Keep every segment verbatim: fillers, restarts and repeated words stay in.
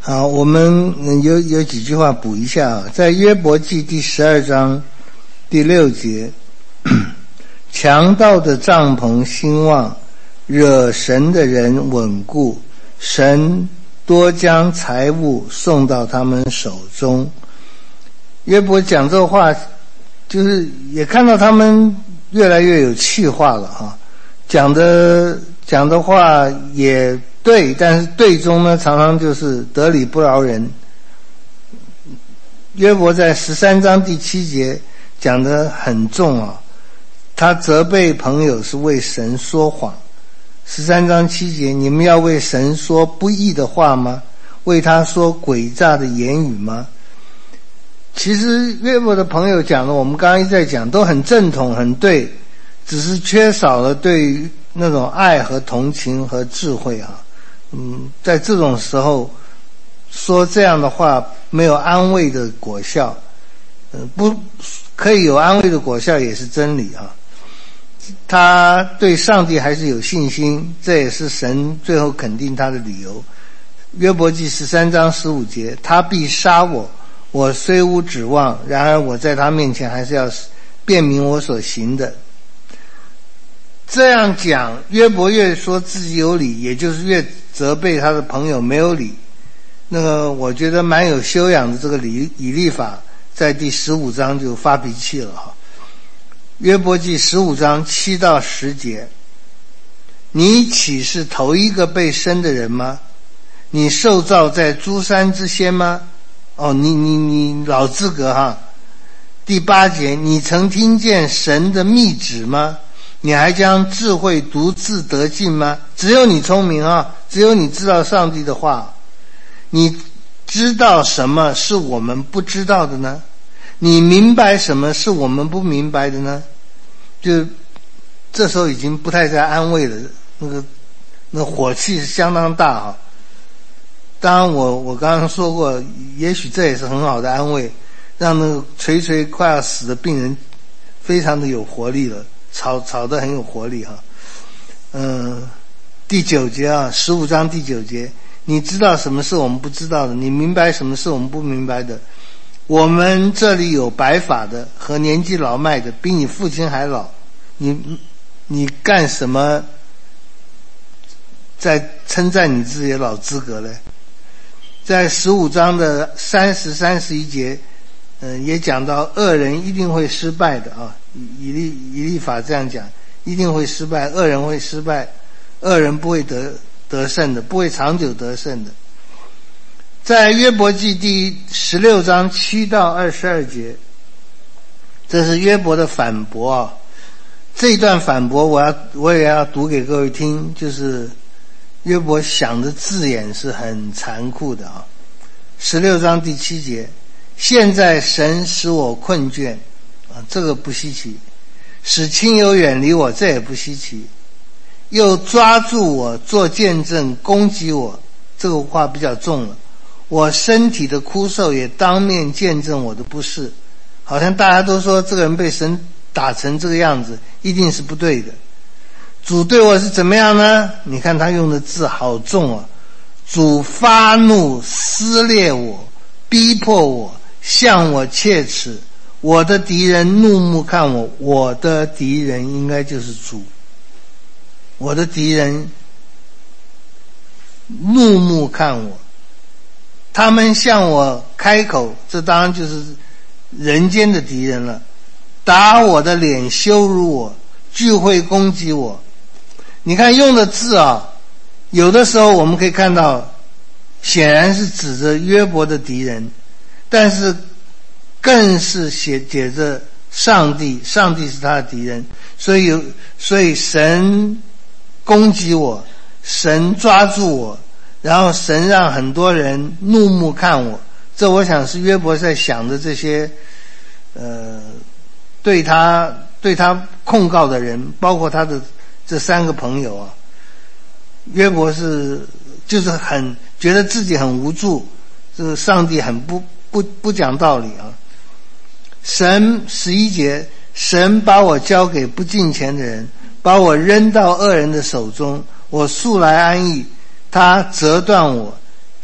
好，我们有有几句话补一下啊，在约伯记第十二章第六节，强盗的帐篷兴旺，惹神的人稳固，神多将财物送到他们手中。约伯讲这话，就是也看到他们越来越有气化了啊，讲的讲的话也对，但是对中呢常常就是得理不饶人。约伯在十三章第七节讲得很重啊，他责备朋友是为神说谎。十三章七节，你们要为神说不义的话吗？为他说诡诈的言语吗？其实约伯的朋友讲的，我们刚刚一直在讲，都很正统很对，只是缺少了对于那种爱和同情和智慧啊。嗯，在这种时候说这样的话没有安慰的果效，嗯，不可以有安慰的果效也是真理啊。他对上帝还是有信心，这也是神最后肯定他的理由。约伯记十三章十五节，他必杀我，我虽无指望，然而我在他面前还是要辨明我所行的。这样讲，约伯越说自己有理，也就是越责备他的朋友没有理。那个我觉得蛮有修养的这个以以利法在第十五章就发脾气了哈。约伯记十五章七到十节，你岂是头一个被生的人吗？你受造在诸山之先吗？哦，你你你老资格哈。第八节，你曾听见神的密旨吗？你还将智慧独自得尽吗？只有你聪明啊，只有你知道上帝的话。你知道什么是我们不知道的呢？你明白什么是我们不明白的呢？就这时候已经不太在安慰了，那个那火气是相当大啊。当然我我刚刚说过，也许这也是很好的安慰，让那个垂垂快要死的病人非常的有活力了，吵吵得很有活力哈。嗯，第九节啊，十五章第九节，你知道什么是我们不知道的，你明白什么是我们不明白的。我们这里有白发的和年纪老迈的，比你父亲还老，你你干什么在称赞你自己的老资格呢？在十五章的三十、三十一节，嗯，也讲到恶人一定会失败的啊。以利以利法这样讲，一定会失败，恶人会失败，恶人不会得得胜的，不会长久得胜的。在约伯记第十六章七到二十二节，这是约伯的反驳啊。这一段反驳我要我也要读给各位听，就是约伯想的字眼是很残酷的啊。十六章第七节，现在神使我困倦啊，这个不稀奇；使亲友远离我，这也不稀奇；又抓住我做见证攻击我，这个话比较重了。我身体的枯瘦也当面见证我的不是，好像大家都说这个人被神打成这个样子一定是不对的。主对我是怎么样呢？你看他用的字好重啊！主发怒撕裂我，逼迫我，向我切齿，我的敌人怒目看我。我的敌人应该就是主，我的敌人怒目看我，他们向我开口，这当然就是人间的敌人了，打我的脸，羞辱我，聚会攻击我。你看用的字啊，有的时候我们可以看到显然是指着约伯的敌人，但是更是写解着上帝，上帝是他的敌人，所以所以神攻击我，神抓住我，然后神让很多人怒目看我。这我想是约伯在想的这些呃对他对他控告的人，包括他的这三个朋友啊。约伯是就是很觉得自己很无助，这个上帝很不不不讲道理啊。神十一节，神把我交给不敬虔的人，把我扔到恶人的手中，我素来安逸，他折断我，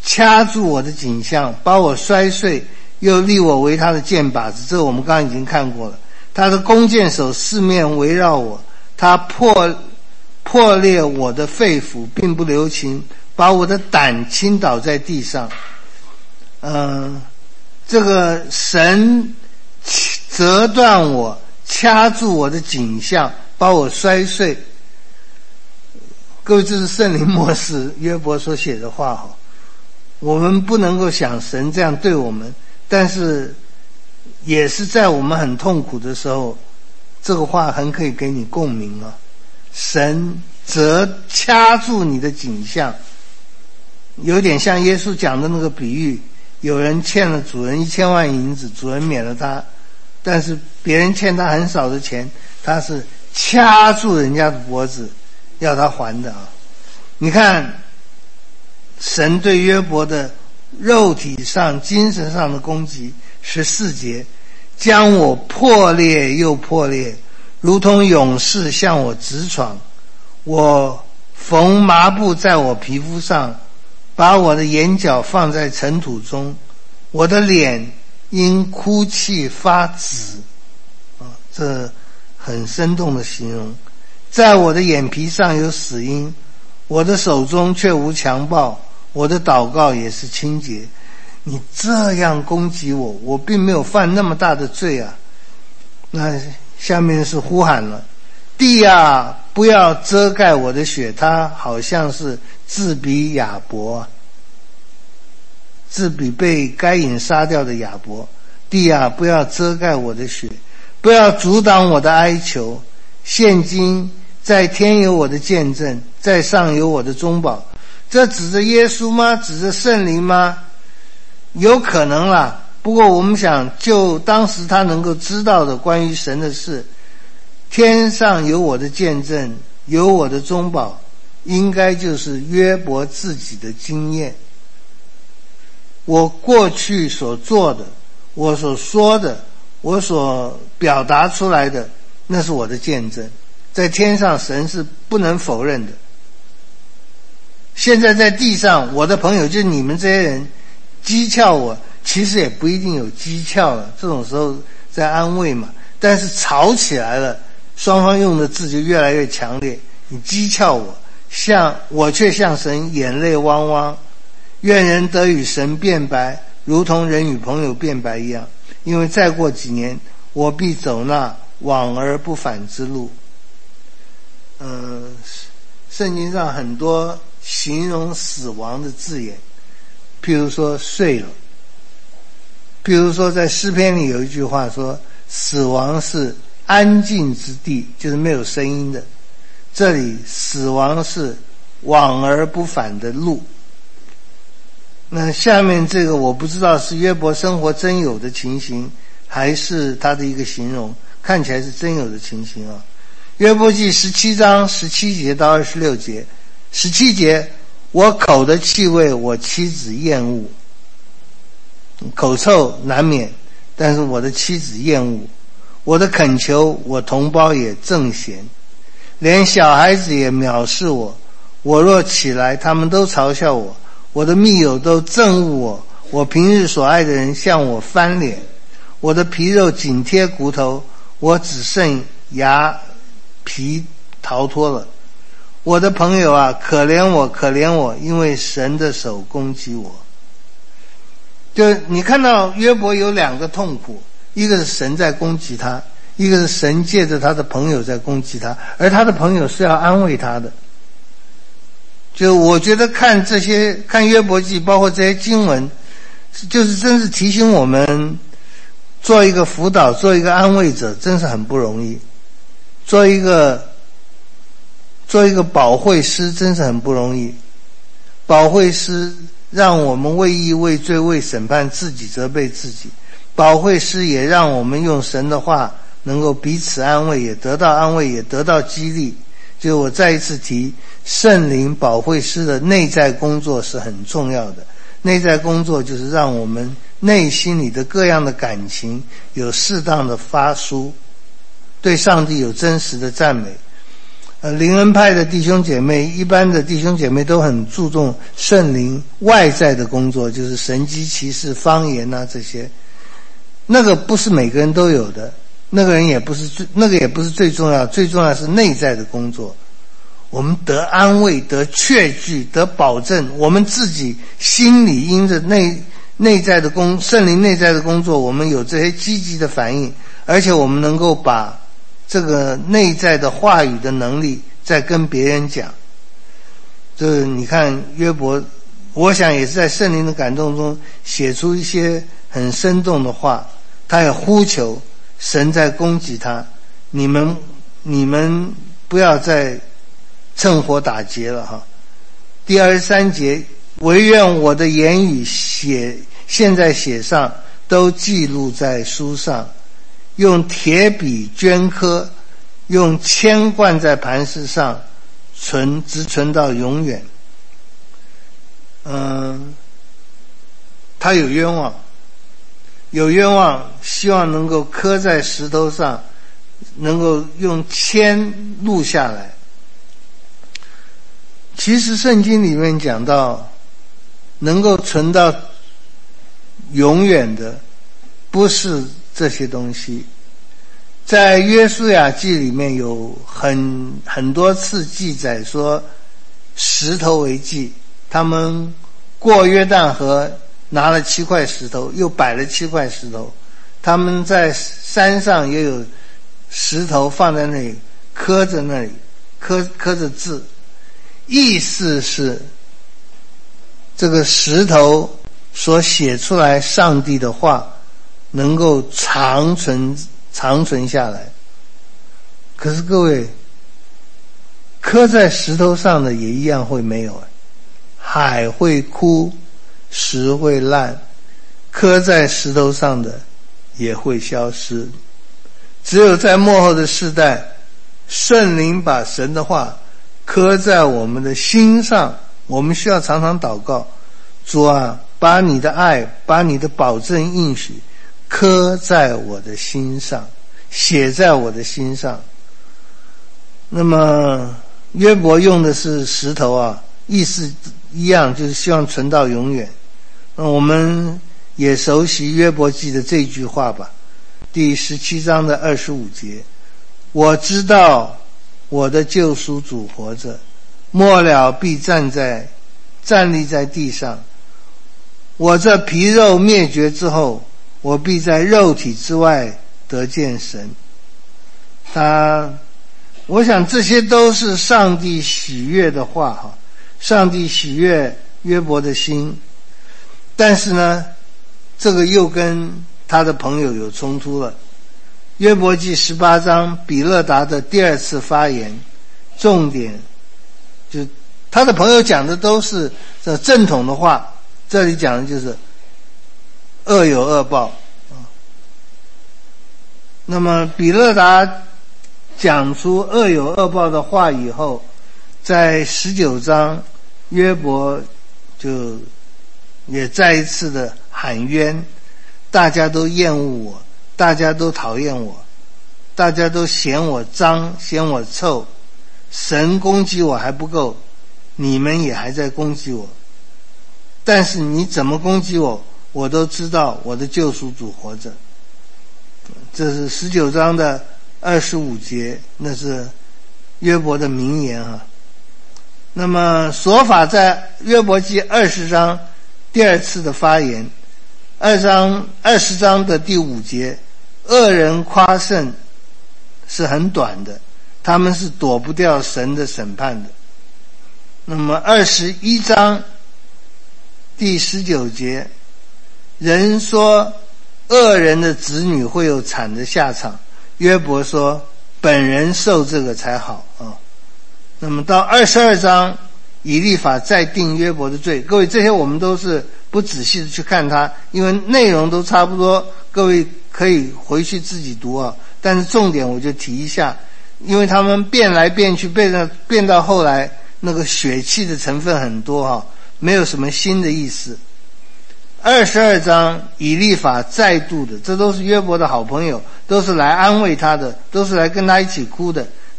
掐住我的颈项，把我摔碎，又立我为他的箭靶子。这个我们刚刚已经看过了。他的弓箭手四面围绕我，他破破裂我的肺腑，并不留情，把我的胆倾倒在地上。嗯、呃，这个神折断我，掐住我的颈项，把我摔碎。各位，这是圣灵默示约伯所写的话哈。我们不能够想神这样对我们，但是也是在我们很痛苦的时候，这个话很可以给你共鸣啊。神则掐住你的颈项，有点像耶稣讲的那个比喻，有人欠了主人一千万银子，主人免了他，但是别人欠他很少的钱，他是掐住人家的脖子要他还的啊。你看神对约伯的肉体上精神上的攻击，十四节，将我破裂又破裂，如同勇士向我直闯，我缝麻布在我皮肤上，把我的眼角放在尘土中，我的脸因哭泣发紫啊，这很生动的形容。在我的眼皮上有死荫，我的手中却无强暴，我的祷告也是清洁。你这样攻击我，我并没有犯那么大的罪啊。那下面是呼喊了，地啊，不要遮盖我的血。他好像是自比亚伯啊，自比被该隐杀掉的亚伯。地啊，不要遮盖我的血，不要阻挡我的哀求。现今在天有我的见证，在上有我的中保。这指着耶稣吗？指着圣灵吗？有可能啦，不过我们想就当时他能够知道的关于神的事，天上有我的见证，有我的中保，应该就是约伯自己的经验。我过去所做的，我所说的，我所表达出来的，那是我的见证，在天上神是不能否认的。现在在地上，我的朋友就是你们这些人讥诮我，其实也不一定有讥诮了，这种时候在安慰嘛。但是吵起来了，双方用的字就越来越强烈。你讥诮我，像我却向神眼泪汪汪。愿人得与神辩白，如同人与朋友辩白一样。因为再过几年，我必走那往而不返之路。嗯、呃，圣经上很多形容死亡的字眼，譬如说睡了，譬如说在诗篇里有一句话说，死亡是安静之地，就是没有声音的。这里死亡是往而不返的路。那下面这个我不知道是约伯生活真有的情形，还是他的一个形容，看起来是真有的情形啊。约伯记十七章十七节到二十六节，十七节，我口的气味我妻子厌恶，口臭难免，但是我的妻子厌恶，我的恳求我同胞也憎嫌，连小孩子也藐视我，我若起来他们都嘲笑我，我的密友都憎恶我，我平日所爱的人向我翻脸，我的皮肉紧贴骨头，我只剩牙皮逃脱了。我的朋友啊，可怜我可怜我，因为神的手攻击我。就你看到约伯有两个痛苦，一个是神在攻击他，一个是神借着他的朋友在攻击他，而他的朋友是要安慰他的。就我觉得看这些看约伯记，包括这些经文，就是真是提醒我们做一个辅导，做一个安慰者，真是很不容易。做一个做一个保惠师真是很不容易。保惠师让我们为义为罪为审判自己责备自己，保惠师也让我们用神的话能够彼此安慰，也得到安慰，也得到激励。就我再一次提，圣灵保惠师的内在工作是很重要的。内在工作就是让我们内心里的各样的感情有适当的发抒，对上帝有真实的赞美。 呃，灵恩派的弟兄姐妹，一般的弟兄姐妹都很注重圣灵外在的工作，就是神迹奇事、方言啊这些。那个不是每个人都有的，那个人也不是最，那个也不是最重要，最重要是内在的工作。我们得安慰，得确据，得保证，我们自己心里因着内内在的工圣灵内在的工作，我们有这些积极的反应，而且我们能够把这个内在的话语的能力再跟别人讲。这你看约伯，我想也是在圣灵的感动中写出一些很生动的话，他也呼求神在攻击他，你们你们不要再趁火打劫了哈。第二十三节，惟愿我的言语写现在写上，都记录在书上，用铁笔镌刻，用铅灌在磐石上，存直存到永远。嗯，他有冤枉，有冤枉，希望能够刻在石头上，能够用铅录下来。其实圣经里面讲到，能够存到永远的，不是这些东西。在约书亚记里面有很很多次记载说，石头为记，他们过约旦河拿了七块石头，又摆了七块石头，他们在山上也有石头放在那里，刻着那里，刻刻着字，意思是这个石头所写出来上帝的话能够长存长存下来。可是各位，刻在石头上的也一样会没有，海会枯，石会烂，刻在石头上的也会消失。只有在末后的世代，圣灵把神的话刻在我们的心上，我们需要常常祷告，主啊，把你的爱，把你的保证应许刻在我的心上，写在我的心上。那么约伯用的是石头啊，意思一样，就是希望存到永远。那我们也熟悉约伯记的这句话吧，第十七章的二十五节，我知道我的救赎主活着，末了必站在站立在地上，我这皮肉灭绝之后，我必在肉体之外得见神。他我想这些都是上帝喜悦的话哈，上帝喜悦约伯的心。但是呢，这个又跟他的朋友有冲突了。约伯记十八章比勒达的第二次发言，重点就他的朋友讲的都是这正统的话，这里讲的就是恶有恶报。那么比勒达讲出恶有恶报的话以后，在十九章约伯就也再一次的喊冤，大家都厌恶我，大家都讨厌我，大家都嫌我脏，嫌我臭，神攻击我还不够，你们也还在攻击我，但是你怎么攻击我，我都知道我的救赎主活着。这是十九章的二十五节，那是约伯的名言啊。那么所法在约伯记二十章第二次的发言，二章二十章的第五节，恶人夸胜是很短的，他们是躲不掉神的审判的。那么二十一章第十九节，人说恶人的子女会有惨的下场，约伯说本人受这个才好啊。那么到二十二章，以利法再定约伯的罪。各位，这些我们都是不仔细的去看它，因为内容都差不多，各位可以回去自己读啊。但是重点我就提一下，因为他们变来变去，变到变到后来那个血气的成分很多啊，没有什么新的意思。二十二章以利法再度的，这都是约伯的好朋友，都是来安慰他的，都是来跟他一起哭的。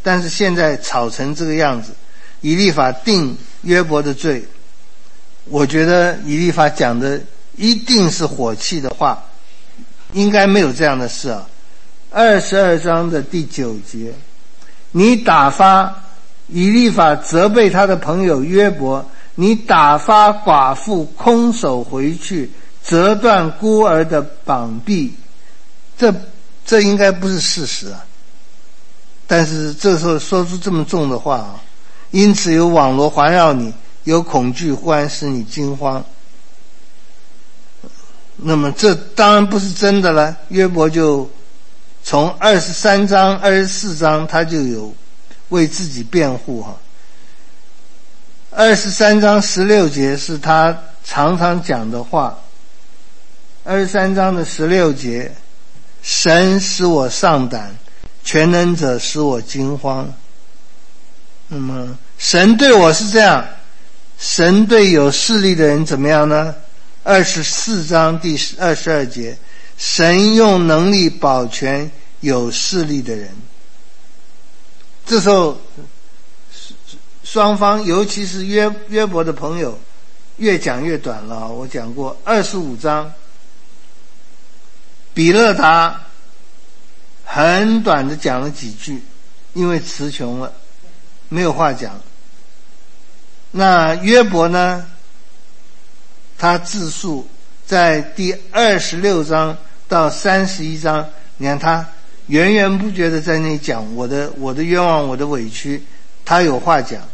但是现在吵成这个样子，以利法定约伯的罪，我觉得以利法讲的一定是火气的话，应该没有这样的事啊。二十二章的第九节，你打发以利法责备他的朋友约伯，你打发寡妇空手回去，折断孤儿的膀臂，这这应该不是事实啊。但是这时候说出这么重的话啊，因此有网罗环绕你，有恐惧忽然使你惊慌。那么这当然不是真的了。约伯就从二十三章、二十四章他就有为自己辩护哈。二十三章十六节是他常常讲的话。二十三章的十六节，神使我丧胆，全能者使我惊慌。那么神对我是这样，神对有势力的人怎么样呢？二十四章第二十二节，神用能力保全有势力的人。这时候双方尤其是约约伯的朋友越讲越短了。我讲过二十五章，比勒达很短的讲了几句，因为词穷了，没有话讲。那约伯呢，他自述在第二十六章到三十一章，你看他源源不绝的在那里讲我的我的冤枉，我的委屈，他有话讲。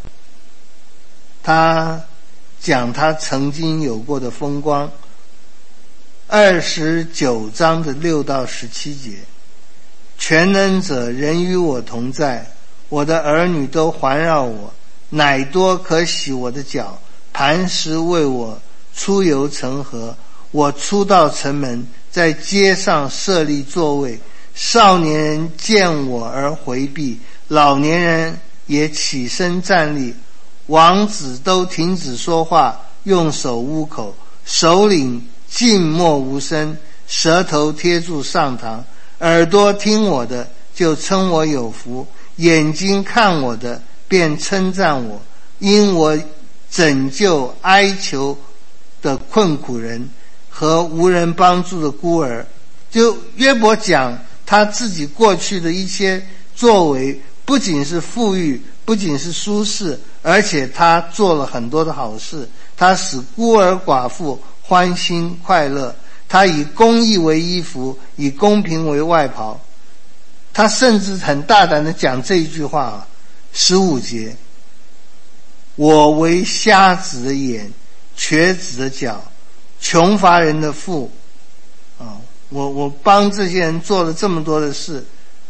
他讲他曾经有过的风光。二十九章的六到十七节，全能者人与我同在，我的儿女都环绕我，乃多可洗我的脚，磐石为我出游成河。我出到城门，在街上设立座位，少年人见我而回避，老年人也起身站立，王子都停止说话，用手捂口，首领静默无声，舌头贴住上膛，耳朵听我的就称我有福，眼睛看我的便称赞我，因我拯救哀求的困苦人和无人帮助的孤儿。就约伯讲他自己过去的一些作为，不仅是富裕，不仅是舒适，而且他做了很多的好事。他使孤儿寡妇欢欣快乐，他以公义为衣服，以公平为外袍。他甚至很大胆的讲这一句话啊，十五节，我为瞎子的眼，瘸子的脚，穷乏人的腹啊，我我帮这些人做了这么多的事。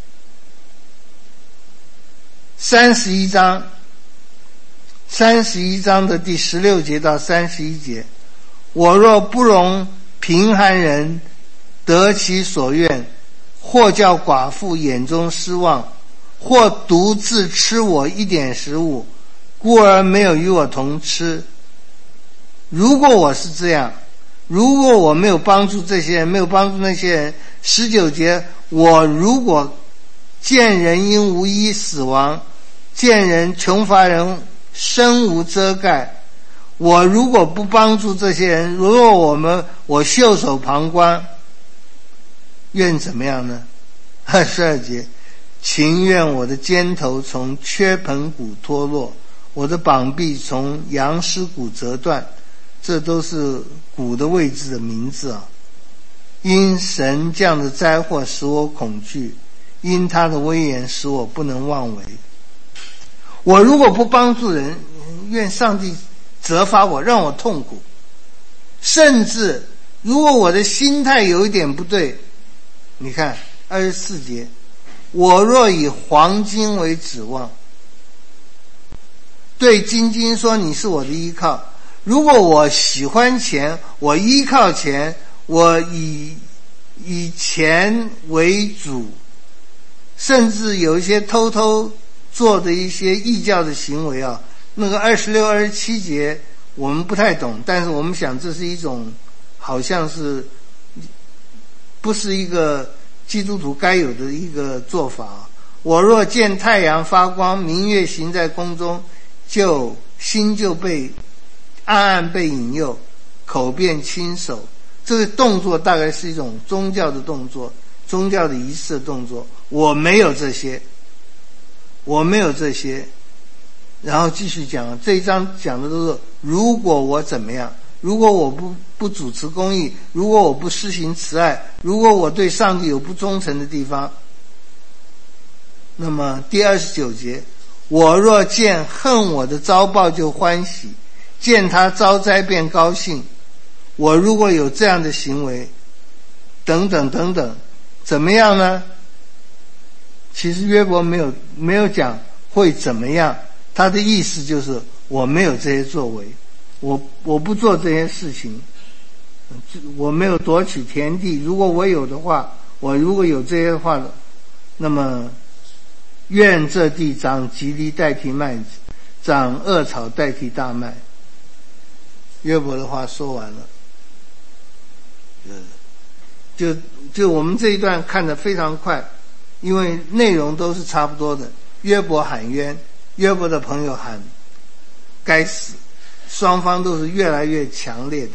三十一章三十一章的第十六节到三十一节，我若不容贫寒人得其所愿，或叫寡妇眼中失望，或独自吃我一点食物，孤儿没有与我同吃。如果我是这样，如果我没有帮助这些人，没有帮助那些人，十九节，我如果见人因无衣死亡，见人穷乏人身无遮盖，我如果不帮助这些人，如果我们我袖手旁观，愿怎么样呢？二十二节，情愿我的肩头从缺盆骨脱落，我的膀臂从羊尸骨折断。这都是骨的位置的名字啊。因神降的灾祸使我恐惧，因他的威严使我不能妄为。我如果不帮助人，愿上帝责罚我，让我痛苦。甚至如果我的心态有一点不对，你看二十四节，我若以黄金为指望，对金金说你是我的依靠。如果我喜欢钱，我依靠钱，我以以钱为主，甚至有一些偷偷做的一些异教的行为啊，那个二十六、二十七节我们不太懂，但是我们想这是一种好像是不是一个基督徒该有的一个做法。 我若见太阳发光，明月行在空中，就心就被暗暗被引诱，口便亲手。这个动作大概是一种宗教的动作，宗教的仪式的动作。我没有这些，我没有这些。然后继续讲，这一章讲的都是如果我怎么样，如果我不不主持公义，如果我不施行慈爱，如果我对上帝有不忠诚的地方。那么第二十九节，我若见恨我的遭报就欢喜，见他遭灾便高兴。我如果有这样的行为，等等等等，怎么样呢？其实约伯没有没有讲会怎么样，他的意思就是我没有这些作为，我我不做这些事情，我没有夺取田地。如果我有的话，我如果有这些的话，那么愿这地长吉藜代替麦子，长恶草代替大麦。约伯的话说完了，就就我们这一段看得非常快，因为内容都是差不多的。约伯喊冤，约伯的朋友喊该死，双方都是越来越强烈的。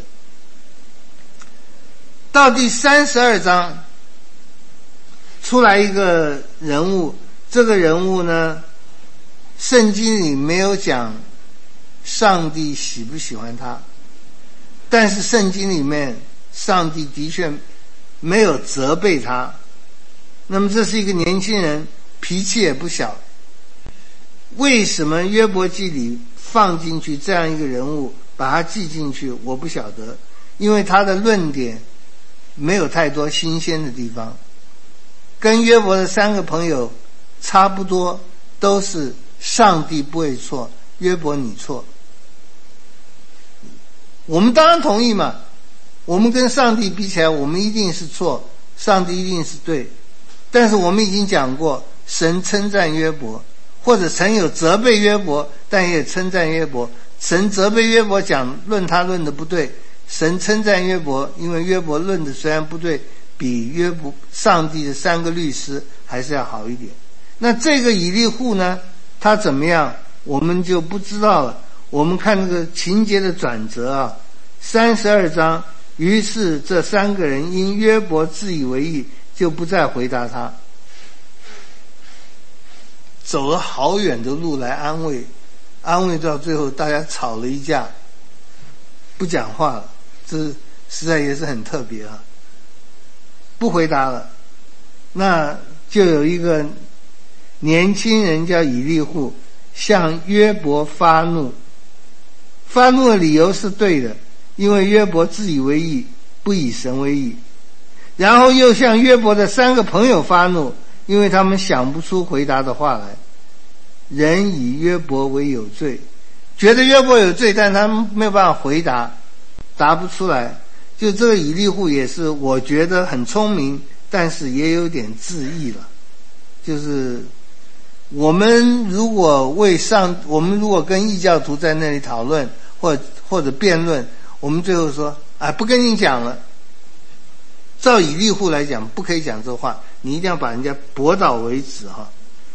到第三十二章出来一个人物，这个人物呢，圣经里没有讲上帝喜不喜欢他，但是圣经里面上帝的确没有责备他。那么这是一个年轻人，脾气也不小。为什么约伯记里放进去这样一个人物，把他记进去，我不晓得，因为他的论点没有太多新鲜的地方，跟约伯的三个朋友差不多，都是上帝不会错，约伯你错。我们当然同意嘛，我们跟上帝比起来，我们一定是错，上帝一定是对。但是我们已经讲过，神称赞约伯，或者神有责备约伯，但也称赞约伯。神责备约伯，讲论他论的不对，神称赞约伯，因为约伯论的虽然不对，比约伯上帝的三个律师还是要好一点。那这个以利户呢，他怎么样我们就不知道了。我们看这个情节的转折啊，三十二章，于是这三个人因约伯自以为义，就不再回答他，走了好远的路来安慰，安慰到最后大家吵了一架，不讲话了，这实在也是很特别啊，不回答了。那就有一个年轻人叫以利户向约伯发怒，发怒的理由是对的，因为约伯自以为义，不以神为义。然后又向约伯的三个朋友发怒，因为他们想不出回答的话来。人以约伯为有罪，觉得约伯有罪，但他们没有办法回答，答不出来。就这个以利户也是，我觉得很聪明，但是也有点自义了。就是我们如果为上，我们如果跟异教徒在那里讨论或或者辩论，我们最后说啊，不跟你讲了。照以利户来讲，不可以讲这话，你一定要把人家驳倒为止哈。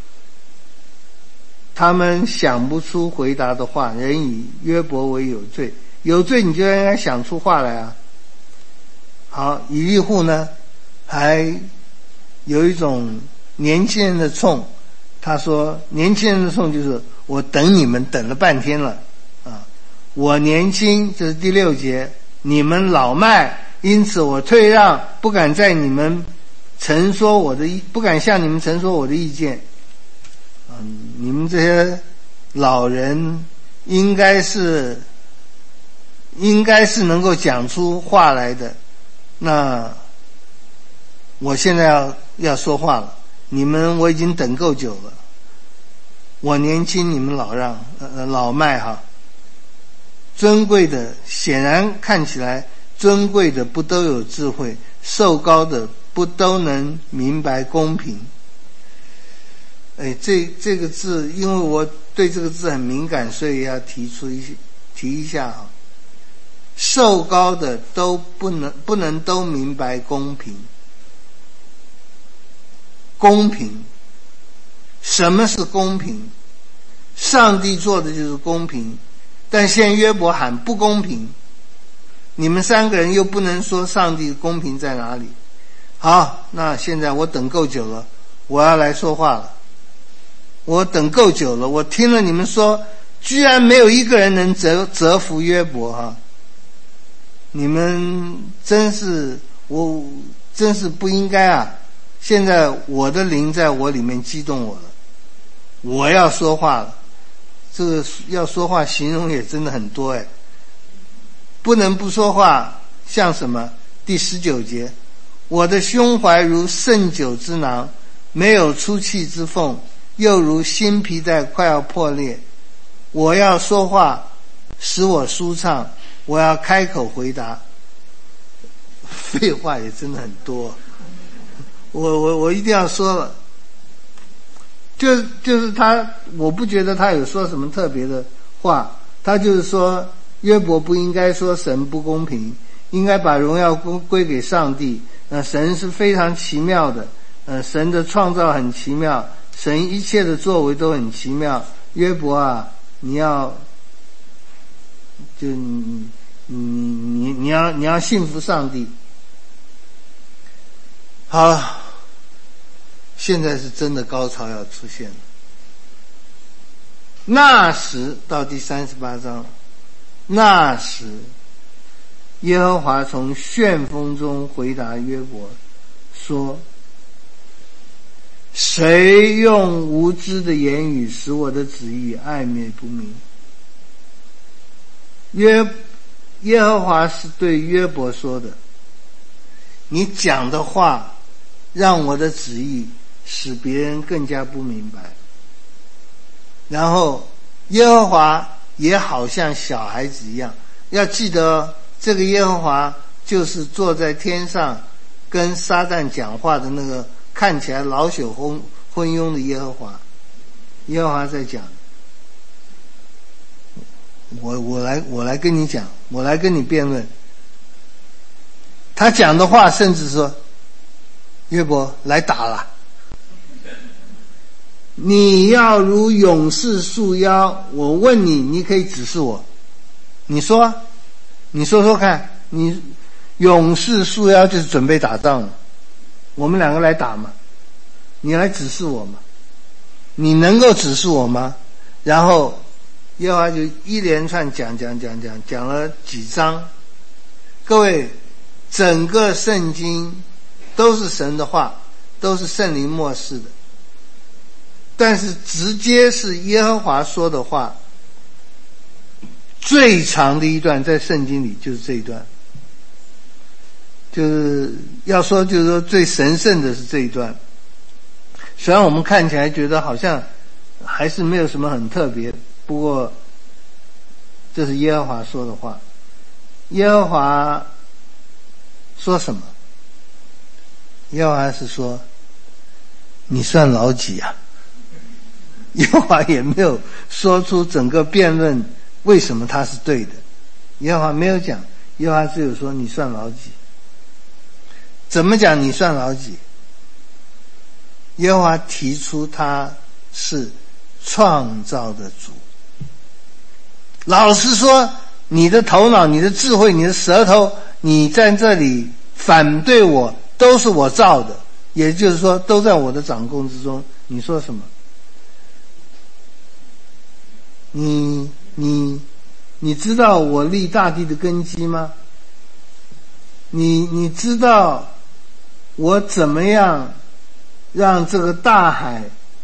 他们想不出回答的话，人以约伯为有罪，有罪你就应该想出话来啊。好，以利户呢，还有一种年轻人的冲，他说年轻人的冲就是我等你们等了半天了啊，我年轻，这是第六节，你们老迈，因此我退让，不敢在你们陈说我的意，不敢向你们陈说我的意见。嗯，你们这些老人应该是应该是能够讲出话来的。那我现在要要说话了，你们我已经等够久了。我年轻，你们老让呃老迈哈。尊贵的显然看起来尊贵的不都有智慧，受高的不都能明白公平。哎，这这个字，因为我对这个字很敏感，所以要提出一提一下哈。受高的都不能不能都明白公平，公平， 什么是公平？上帝做的就是公平，但现在约伯喊不公平，你们三个人又不能说上帝公平在哪里。好，那现在我等够久了，我要来说话了。我等够久了，我听了你们说，居然没有一个人能折折服约伯哈！你们真是，我真是不应该啊！现在我的灵在我里面激动我了，我要说话了。这个要说话形容也真的很多哎，不能不说话，像什么？第十九节，我的胸怀如盛酒之囊，没有出气之缝，又如新皮带快要破裂。我要说话，使我舒畅，我要开口回答。废话也真的很多，我我我一定要说了。就就是他，我不觉得他有说什么特别的话，他就是说约伯不应该说神不公平，应该把荣耀归给上帝。呃，神是非常奇妙的，呃，神的创造很奇妙，神一切的作为都很奇妙。约伯啊，你要就你你你你要你要信服上帝。好了，现在是真的高潮要出现了。那时到第三十八章，那时耶和华从旋风中回答约伯说，谁用无知的言语使我的旨意暧昧不明？约耶和华是对约伯说的，你讲的话让我的旨意使别人更加不明白。然后耶和华也好像小孩子一样，要记得这个耶和华就是坐在天上跟撒旦讲话的那个看起来老朽昏昏庸的耶和华。耶和华在讲，我我来我来跟你讲，我来跟你辩论。他讲的话甚至说，约伯来打了，你要如勇士束腰，我问你，你可以指示我，你说啊，你说说看，你勇士束腰就是准备打仗了，我们两个来打嘛，你来指示我嘛，你能够指示我吗？然后耶和华就一连串讲讲讲讲讲了几章。各位，整个圣经都是神的话，都是圣灵默示的，但是直接是耶和华说的话，最长的一段在圣经里就是这一段，就是要说就是说最神圣的是这一段。虽然我们看起来觉得好像还是没有什么很特别，不过这是耶和华说的话。耶和华说什么？耶和华是说，你算老几啊？耶和华也没有说出整个辩论为什么他是对的，耶和华没有讲，耶和华只有说你算老几。怎么讲你算老几？耶和华提出他是创造的主。老实说，你的头脑、你的智慧、你的舌头，你在这里反对我，都是我造的，也就是说都在我的掌控之中。你说什么？你你你知道我立大地的根基吗？你你知道我怎么样让这个大海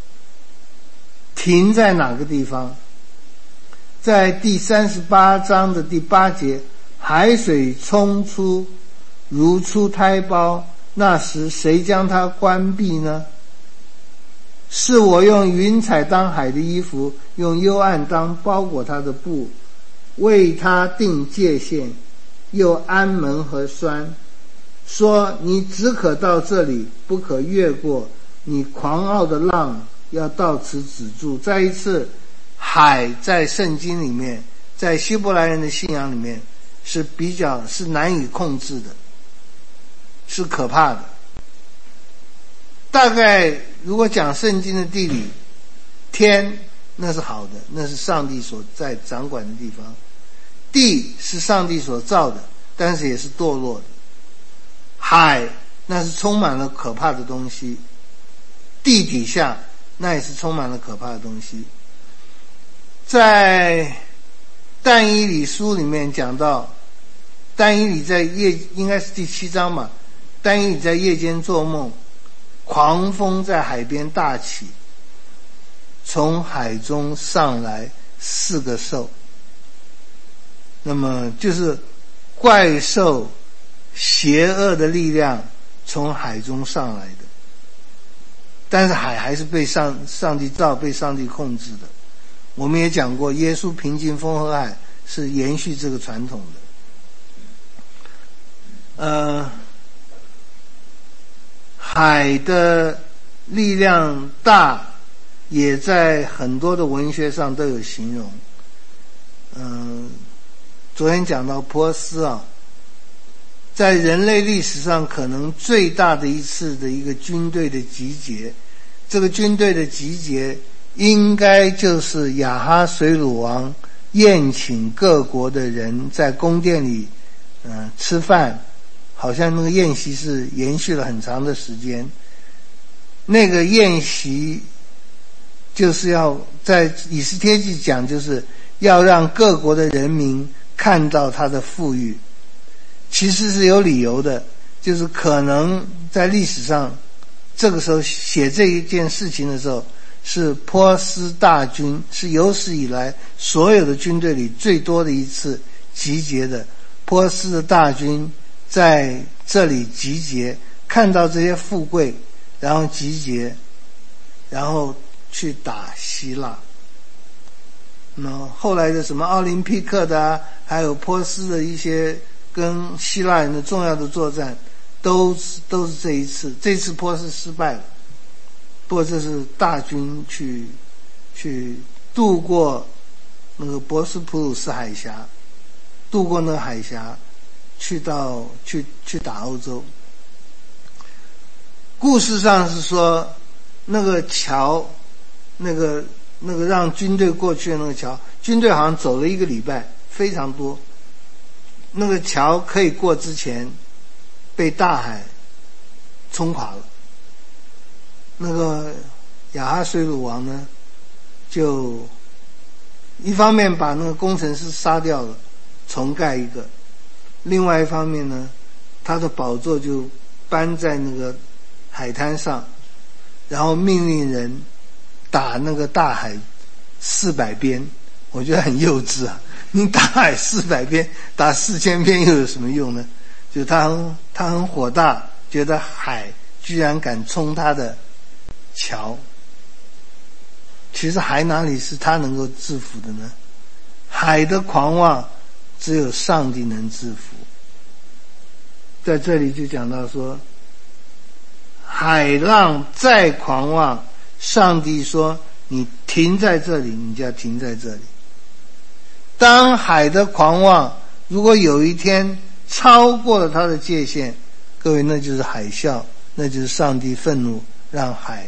停在哪个地方？在第三十八章的第八节，海水冲出如出胎胞，那时谁将它关闭呢？是我用云彩当海的衣服，用幽暗当包裹它的布，为它定界限，又安门和栓，说你只可到这里，不可越过，你狂傲的浪要到此止住。再一次，海在圣经里面，在希伯来人的信仰里面是比较是难以控制的，是可怕的。大概如果讲圣经的地理， 天那是好的，那是上帝所在掌管的地方；地是上帝所造的，但是也是堕落的；海那是充满了可怕的东西，地底下那也是充满了可怕的东西。在但以理书里面讲到，但以理在夜，应该是第七章吧，但以理在夜间做梦，狂风在海边大起，从海中上来四个兽，那么就是怪兽邪恶的力量从海中上来的，但是海还是被上上帝造，被上帝控制的。我们也讲过，耶稣平静风和海是延续这个传统的。呃，海的力量大，也在很多的文学上都有形容。嗯、呃，昨天讲到波斯啊，在人类历史上可能最大的一次的一个军队的集结，这个军队的集结应该就是亚哈水鲁王宴请各国的人在宫殿里嗯、呃、吃饭，好像那个宴席是延续了很长的时间。那个宴席就是要在以斯帖记讲，就是要让各国的人民看到他的富裕，其实是有理由的，就是可能在历史上这个时候写这一件事情的时候，是波斯大军是有史以来所有的军队里最多的一次集结的。波斯的大军在这里集结，看到这些富贵，然后集结，然后去打希腊。那么后来的什么奥林匹克的啊，还有波斯的一些跟希腊人的重要的作战，都是都是这一次。这次波斯失败了，不过这是大军去去渡过那个博斯普鲁斯海峡，渡过那个海峡，去到去去打欧洲。故事上是说，那个桥，那个那个让军队过去的那个桥，军队好像走了一个礼拜，非常多。那个桥可以过之前，被大海冲垮了。那个亚哈水鲁王呢，就一方面把那个工程师杀掉了，重盖一个；另外一方面呢，他的宝座就搬在那个海滩上，然后命令人打那个大海四百鞭。我觉得很幼稚啊！你打海四百鞭，打四千鞭又有什么用呢？就他很他很火大，觉得海居然敢冲他的桥。其实海哪里是他能够制服的呢？海的狂妄只有上帝能制服。在这里就讲到说，海浪再狂妄，上帝说你停在这里，你就要停在这里。当海的狂妄如果有一天超过了它的界限，各位，那就是海啸，那就是上帝愤怒，让海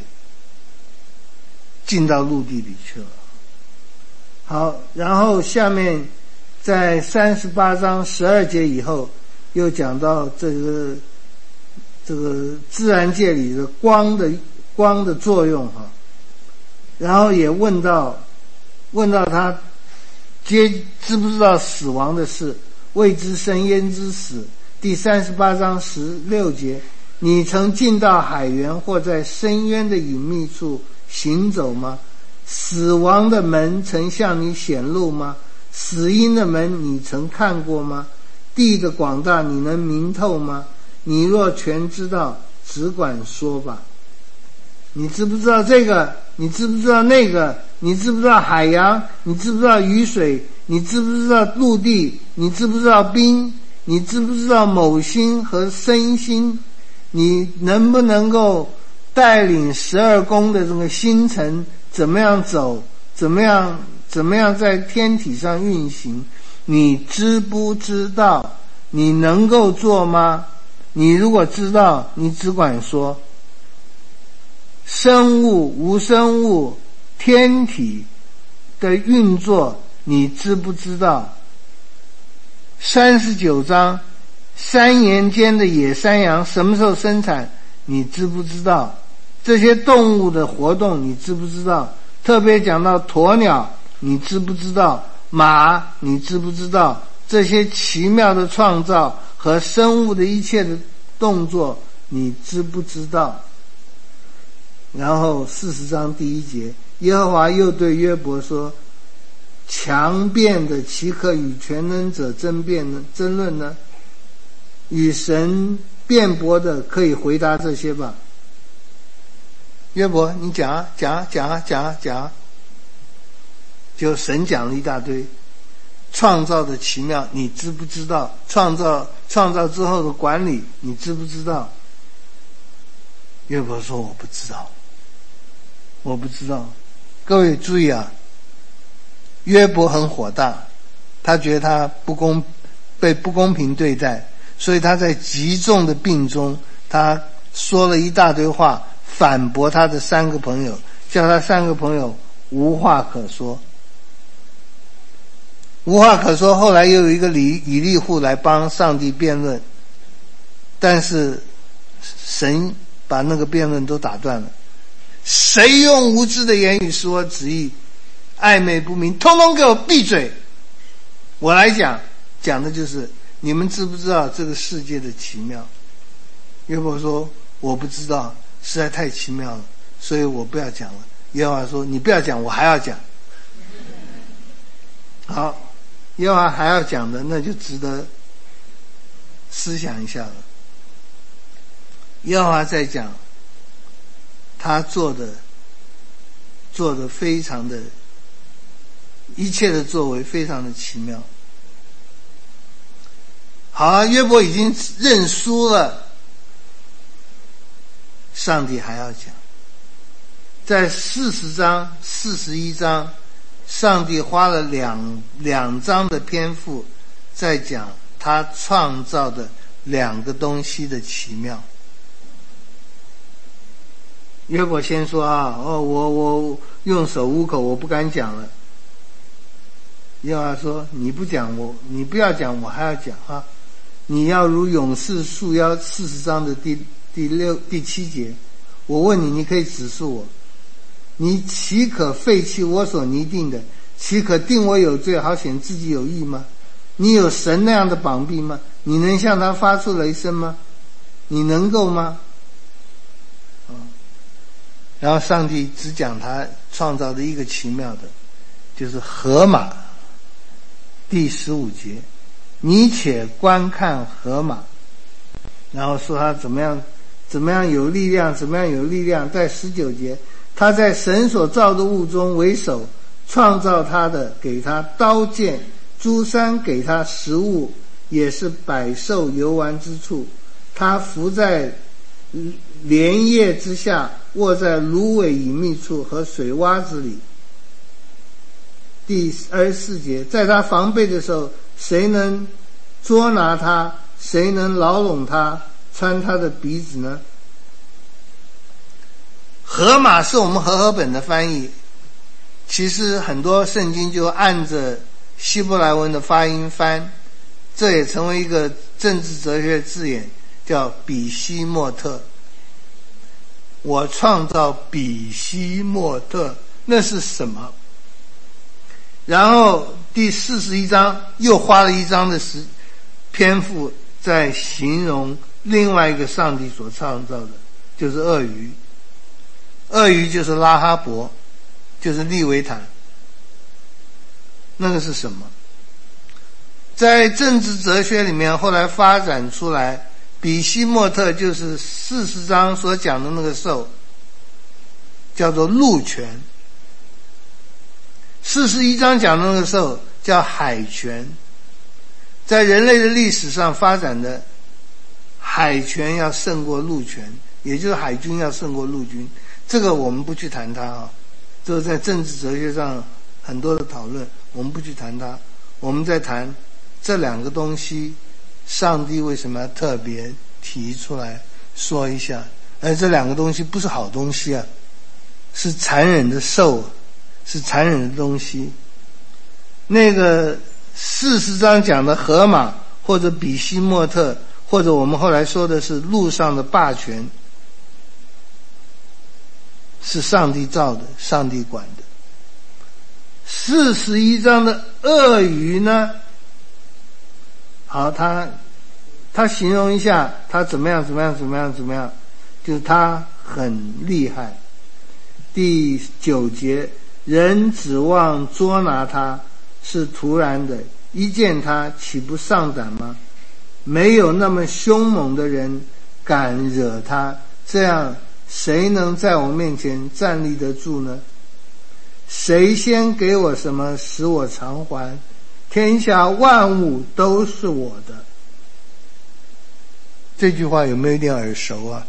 进到陆地里去了。好，然后下面在三十八章十二节以后，又讲到这个这个自然界里的光的光的作用哈，然后也问到问到他知知不知道死亡的事，未知生焉知死。第三十八章十六节，你曾进到海源或在深渊的隐秘处行走吗？死亡的门曾向你显露吗？死荫的门你曾看过吗？地的广大你能明透吗？你若全知道，只管说吧。你知不知道这个？你知不知道那个？你知不知道海洋？你知不知道雨水？你知不知道陆地？你知不知道冰？你知不知道某星和申星？你能不能够带领十二宫的这个星辰怎么样走？怎么样怎么样在天体上运行？你知不知道？你能够做吗？你如果知道，你只管说。生物、无生物， 天体的运作你知不知道？三十九章，山岩间的野山羊什么时候生产你知不知道？这些动物的活动你知不知道？特别讲到鸵鸟你知不知道？马你知不知道？这些奇妙的创造和生物的一切的动作你知不知道？然后四十章第一节，耶和华又对约伯说，强辩的岂可与全能者争辩呢？争论呢？与神辩驳的可以回答这些吧。约伯，你讲啊讲啊讲啊讲啊讲啊，就神讲了一大堆创造的奇妙你知不知道？创造创造之后的管理你知不知道？约伯说我不知道，我不知道。各位注意啊，约伯很火大，他觉得他不公被不公平对待，所以他在极重的病中，他说了一大堆话反驳他的三个朋友，叫他三个朋友无话可说。无话可说，后来又有一个以以利户来帮上帝辩论，但是神把那个辩论都打断了。谁用无知的言语使我旨意暧昧不明，通通给我闭嘴！我来讲，讲的就是你们知不知道这个世界的奇妙？约伯说我不知道，实在太奇妙了，所以我不要讲了。耶和华说你不要讲，我还要讲。好，耶和华还要讲的，那就值得思想一下了。耶和华在讲他做的做的非常的一切的作为非常的奇妙。好啊，约伯已经认输了，上帝还要讲。在四十章四十一章，上帝花了两两章的篇幅在讲他创造的两个东西的奇妙。约伯先说啊，哦，我我用手捂口，我不敢讲了。耶和华说，你不讲我，你不要讲，我还要讲啊！你要如勇士束腰，四十章的第第六第七节，我问你，你可以指示我，你岂可废弃我所拟定的？岂可定我有罪，好显自己有义吗？你有神那样的膀臂吗？你能向他发出雷声吗？你能够吗？然后上帝只讲他创造的一个奇妙的，就是河马。第十五节，你且观看河马，然后说他怎么样怎么样有力量，怎么样有力量。在十九节，他在神所造的物中为首，创造他的，给他刀剑，诸山给他食物，也是百兽游玩之处。他伏在莲叶之下，卧在芦苇隐秘处和水洼子里。第二十四节，在他防备的时候，谁能捉拿他？谁能牢笼他，穿他的鼻子呢？河马是我们和合本的翻译，其实很多圣经就按着希伯来文的发音翻，这也成为一个政治哲学字眼，叫比西莫特。我创造比西莫特，那是什么？然后第四十一章又花了一章的时篇幅在形容另外一个上帝所创造的，就是鳄鱼。鳄鱼就是拉哈伯，就是利维坦。那个是什么？在政治哲学里面后来发展出来，比西莫特就是四十章所讲的那个兽，叫做鹿权。四十一章讲的那个兽叫海权。在人类的历史上发展的海权要胜过陆权，也就是海军要胜过陆军，这个我们不去谈它啊，这个在政治哲学上很多的讨论，我们不去谈它。我们在谈这两个东西，上帝为什么要特别提出来说一下？而这两个东西不是好东西啊，是残忍的兽， 是残忍的东西。那个四十章讲的河马或者比西莫特，或者我们后来说的是陆上的霸权，是上帝造的，上帝管的。四十一章的鳄鱼呢，好，他他形容一下他怎么样怎么样怎么样怎么样，就是他很厉害。第九节，人指望捉拿他是突然的，一见他岂不上胆吗？没有那么凶猛的人敢惹他，这样谁能在我面前站立得住呢？谁先给我什么，使我偿还？天下万物都是我的。这句话有没有一点耳熟啊？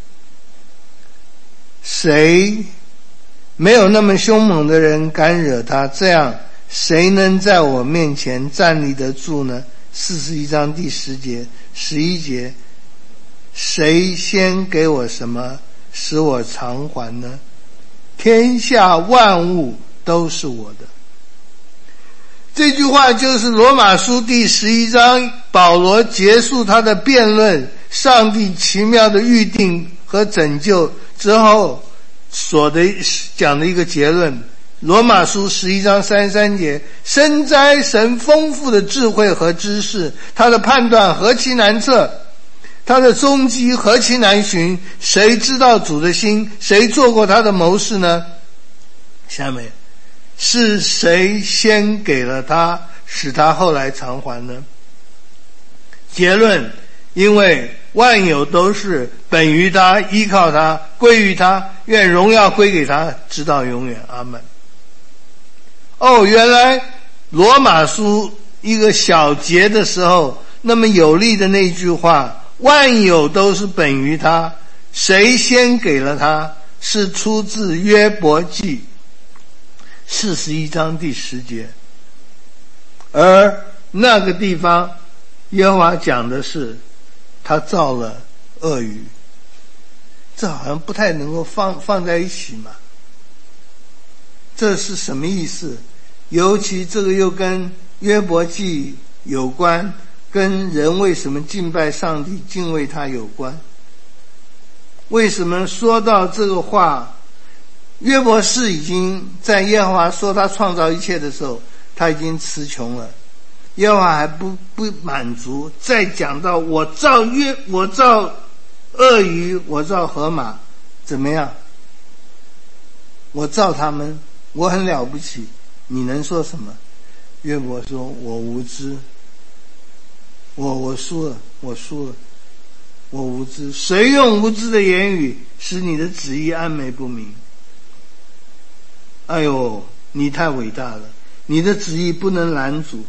谁没有那么凶猛的人敢惹他，这样谁能在我面前站立得住呢？四十一章第十节、十一节，谁先给我什么，使我偿还呢？天下万物都是我的。这句话就是罗马书第十一章，保罗结束他的辩论上帝奇妙的预定和拯救之后所的讲的一个结论。罗马书十一章三十三节，深哉神丰富的智慧和知识，他的判断何其难测，他的踪迹何其难寻，谁知道主的心？谁做过他的谋士呢？下面是谁先给了他，使他后来偿还呢？结论，因为万有都是本于他，依靠他，归于他，愿荣耀归给他，直到永远。阿们。哦，原来罗马书一个小节的时候那么有力的那句话，万有都是本于他，谁先给了他，是出自约伯记四十一章第十节。而那个地方耶和华讲的是他造了鳄鱼，这好像不太能够放放在一起嘛。这是什么意思？尤其这个又跟约伯记有关，跟人为什么敬拜上帝敬畏他有关。为什么说到这个话，约伯是已经在耶和华说他创造一切的时候他已经词穷了，耶和华还不不满足，再讲到我造约我造鳄鱼，我造河马，怎么样？我造他们，我很了不起，你能说什么？约伯说我无知，我我输了，我输了，我无知。谁用无知的言语使你的旨意安美不明？哎呦，你太伟大了，你的旨意不能拦阻。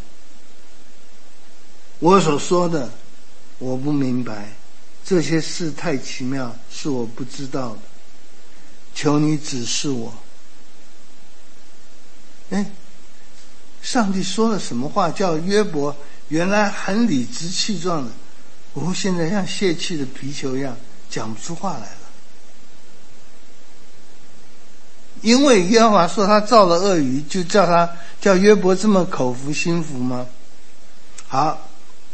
我所说的我不明白，这些事太奇妙，是我不知道的，求你指示我。哎，上帝说了什么话叫约伯原来很理直气壮的，哦，现在像泄气的皮球一样讲不出话来了。因为耶和华说他造了鳄鱼，就叫他叫约伯这么口服心服吗？好，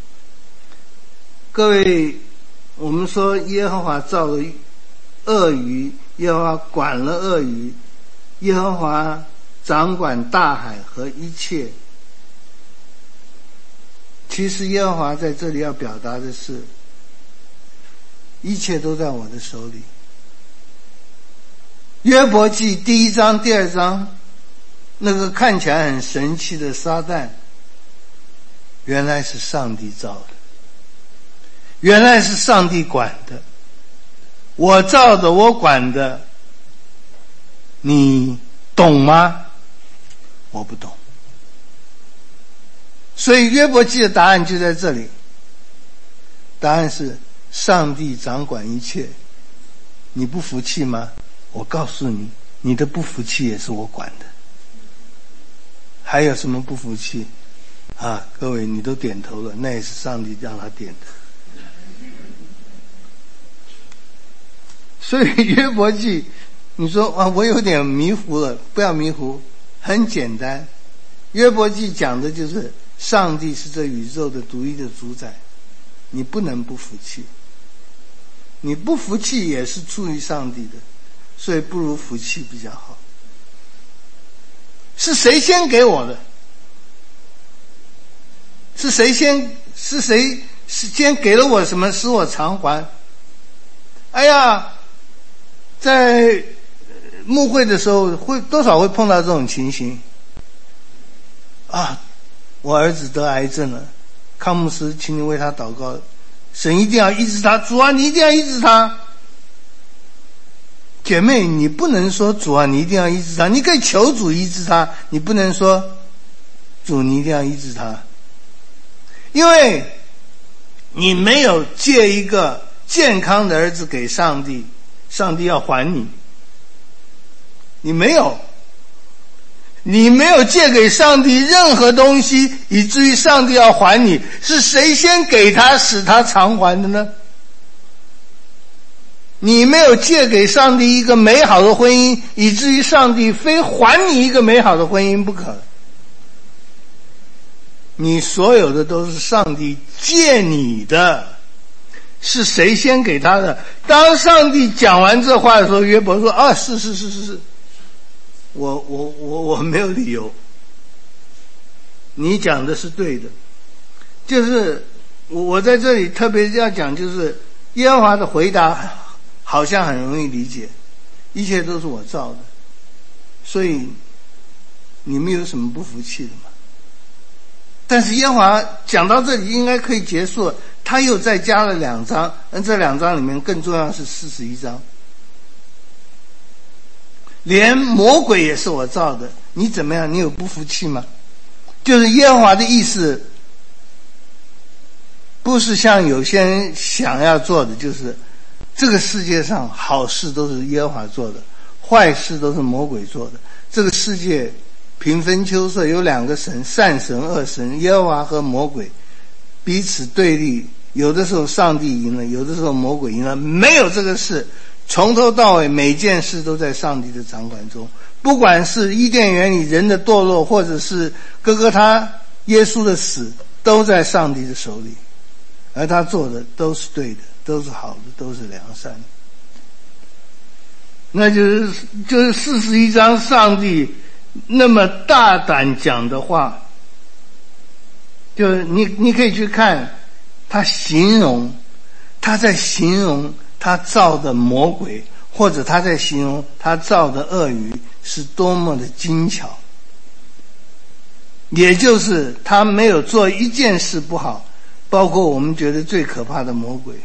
各位，我们说耶和华造了鳄鱼，耶和华管了鳄鱼，耶和华掌管大海和一切。其实耶和华在这里要表达的是，一切都在我的手里。约伯记第一章第二章，那个看起来很神奇的撒旦，原来是上帝造的，原来是上帝管的。我造的，我管的，你懂吗？我不懂。所以约伯记的答案就在这里，答案是上帝掌管一切。你不服气吗？我告诉你，你的不服气也是我管的。还有什么不服气啊？各位你都点头了，那也是上帝让他点的。所以约伯记，你说啊，我有点迷糊了，不要迷糊， 很简单，约伯记讲的就是上帝是这宇宙的独一的主宰，你不能不服气，你不服气也是出于上帝的，所以不如服气比较好。是谁先给我的？是谁先是谁是先给了我什么使我偿还？哎呀，在牧会的时候会多少会碰到这种情形啊，我儿子得癌症了，康牧师请你为他祷告，神一定要医治他，主啊你一定要医治他。姐妹，你不能说主啊你一定要医治他，你可以求主医治他，你不能说主你一定要医治他，因为你没有借一个健康的儿子给上帝，上帝要还你，你没有，你没有借给上帝任何东西以至于上帝要还你，是谁先给他使他偿还的呢？你没有借给上帝一个美好的婚姻以至于上帝非还你一个美好的婚姻不可，你所有的都是上帝借你的，是谁先给他的？当上帝讲完这话的时候，约伯说啊，是是是是是，我我我我没有理由，你讲的是对的。就是我我在这里特别要讲，就是耶和华的回答好像很容易理解，一切都是我造的，所以你们有什么不服气的吗？但是耶和华讲到这里应该可以结束了，他又再加了两章，而这两章里面更重要是四十一章。连魔鬼也是我造的，你怎么样？你有不服气吗？就是耶和华的意思，不是像有些人想要做的，就是这个世界上好事都是耶和华做的，坏事都是魔鬼做的。这个世界平分秋色，有两个神，善神恶神，耶和华和魔鬼彼此对立，有的时候上帝赢了，有的时候魔鬼赢了，没有这个事，从头到尾每件事都在上帝的掌管中。不管是伊甸园里人的堕落，或者是哥哥他耶稣的死，都在上帝的手里，而他做的都是对的，都是好的，都是良善的。那就是就是四十一章上帝那么大胆讲的话，就是你你可以去看他形容，他在形容他造的魔鬼，或者他在形容他造的鳄鱼是多么的精巧，也就是他没有做一件事不好，包括我们觉得最可怕的魔鬼。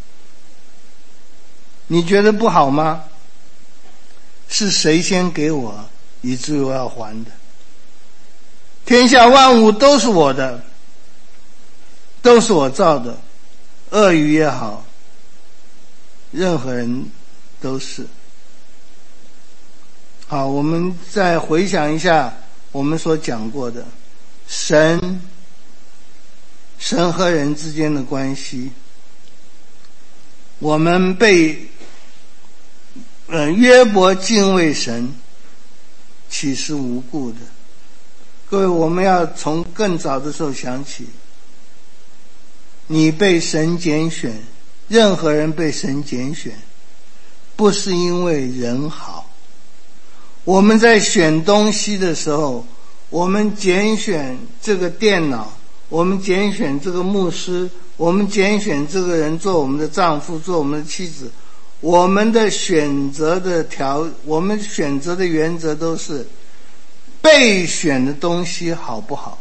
你觉得不好吗？是谁先给我以至于我要还的？天下万物都是我的，都是我造的，鳄鱼也好，任何人都是。好，我们再回想一下我们所讲过的神神和人之间的关系。我们被呃约伯敬畏神，岂是无故的？各位，我们要从更早的时候想起，你被神拣选，任何人被神拣选，不是因为人好。我们在选东西的时候，我们拣选这个电脑，我们拣选这个牧师，我们拣选这个人做我们的丈夫，做我们的妻子，我们的选择的条，我们选择的原则都是被选的东西好不好？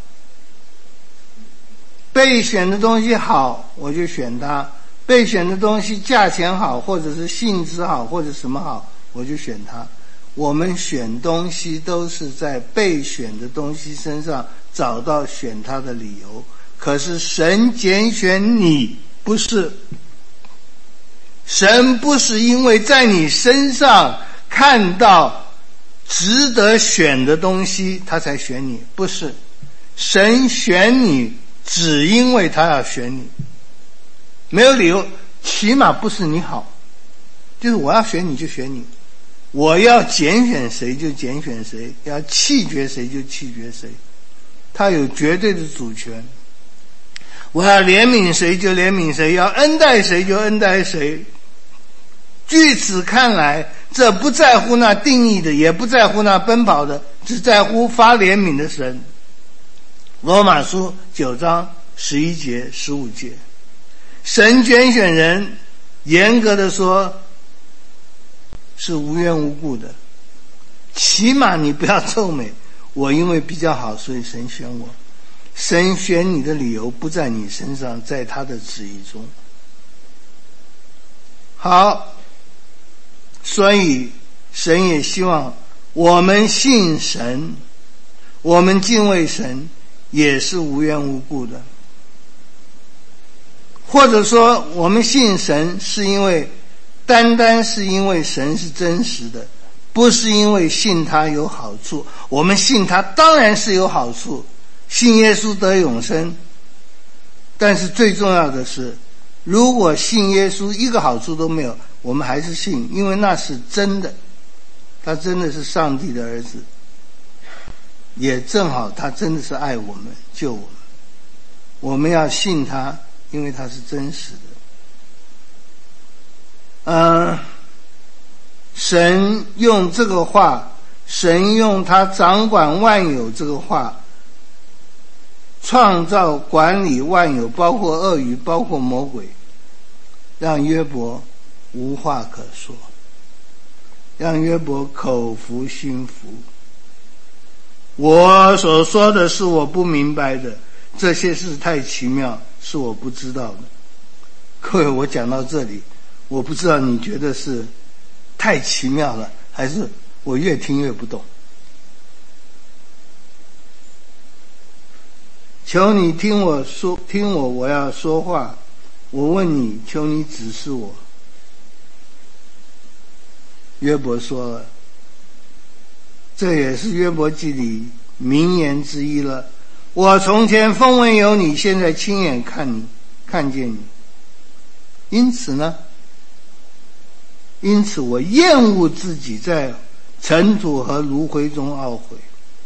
被选的东西好，我就选它；被选的东西价钱好，或者是性质好，或者什么好，我就选它。我们选东西都是在被选的东西身上找到选它的理由。可是神拣选你，不是。神不是因为在你身上看到值得选的东西他才选你，不是。神选你只因为他要选你，没有理由，起码不是你好，就是我要选你就选你， 我要拣选谁就拣选谁，要弃绝谁就弃绝谁，他有绝对的主权。我要怜悯谁就怜悯谁，要恩待谁就恩待谁。据此看来，这不在乎那定义的，也不在乎那奔跑的，只在乎发怜悯的神。罗马书九章十一节十五节，神拣选人，严格的说是无缘无故的，起码你不要臭美我因为比较好所以神选我。神选你的理由不在你身上，在他的旨意中。好，所以神也希望我们信神，我们敬畏神也是无缘无故的。或者说我们信神是因为单单是因为神是真实的，不是因为信他有好处。我们信他当然是有好处，信耶稣得永生，但是最重要的是，如果信耶稣一个好处都没有，我们还是信，因为那是真的，他真的是上帝的儿子，也正好他真的是爱我们救我们，我们要信他，因为他是真实的。嗯，神用这个话，神用他掌管万有这个话，创造管理万有，包括鳄鱼，包括魔鬼，让约伯无话可说，让约伯口服心服。我所说的是我不明白的，这些事太奇妙，是我不知道的。各位，我讲到这里，我不知道你觉得是太奇妙了，还是我越听越不懂。求你听我说，听我，我要说话。我问你，求你指示我。约伯说了，这也是约伯记里名言之一了。我从前风闻有你，现在亲眼看你，看见你。因此呢，因此我厌恶自己在尘土和炉灰中懊悔。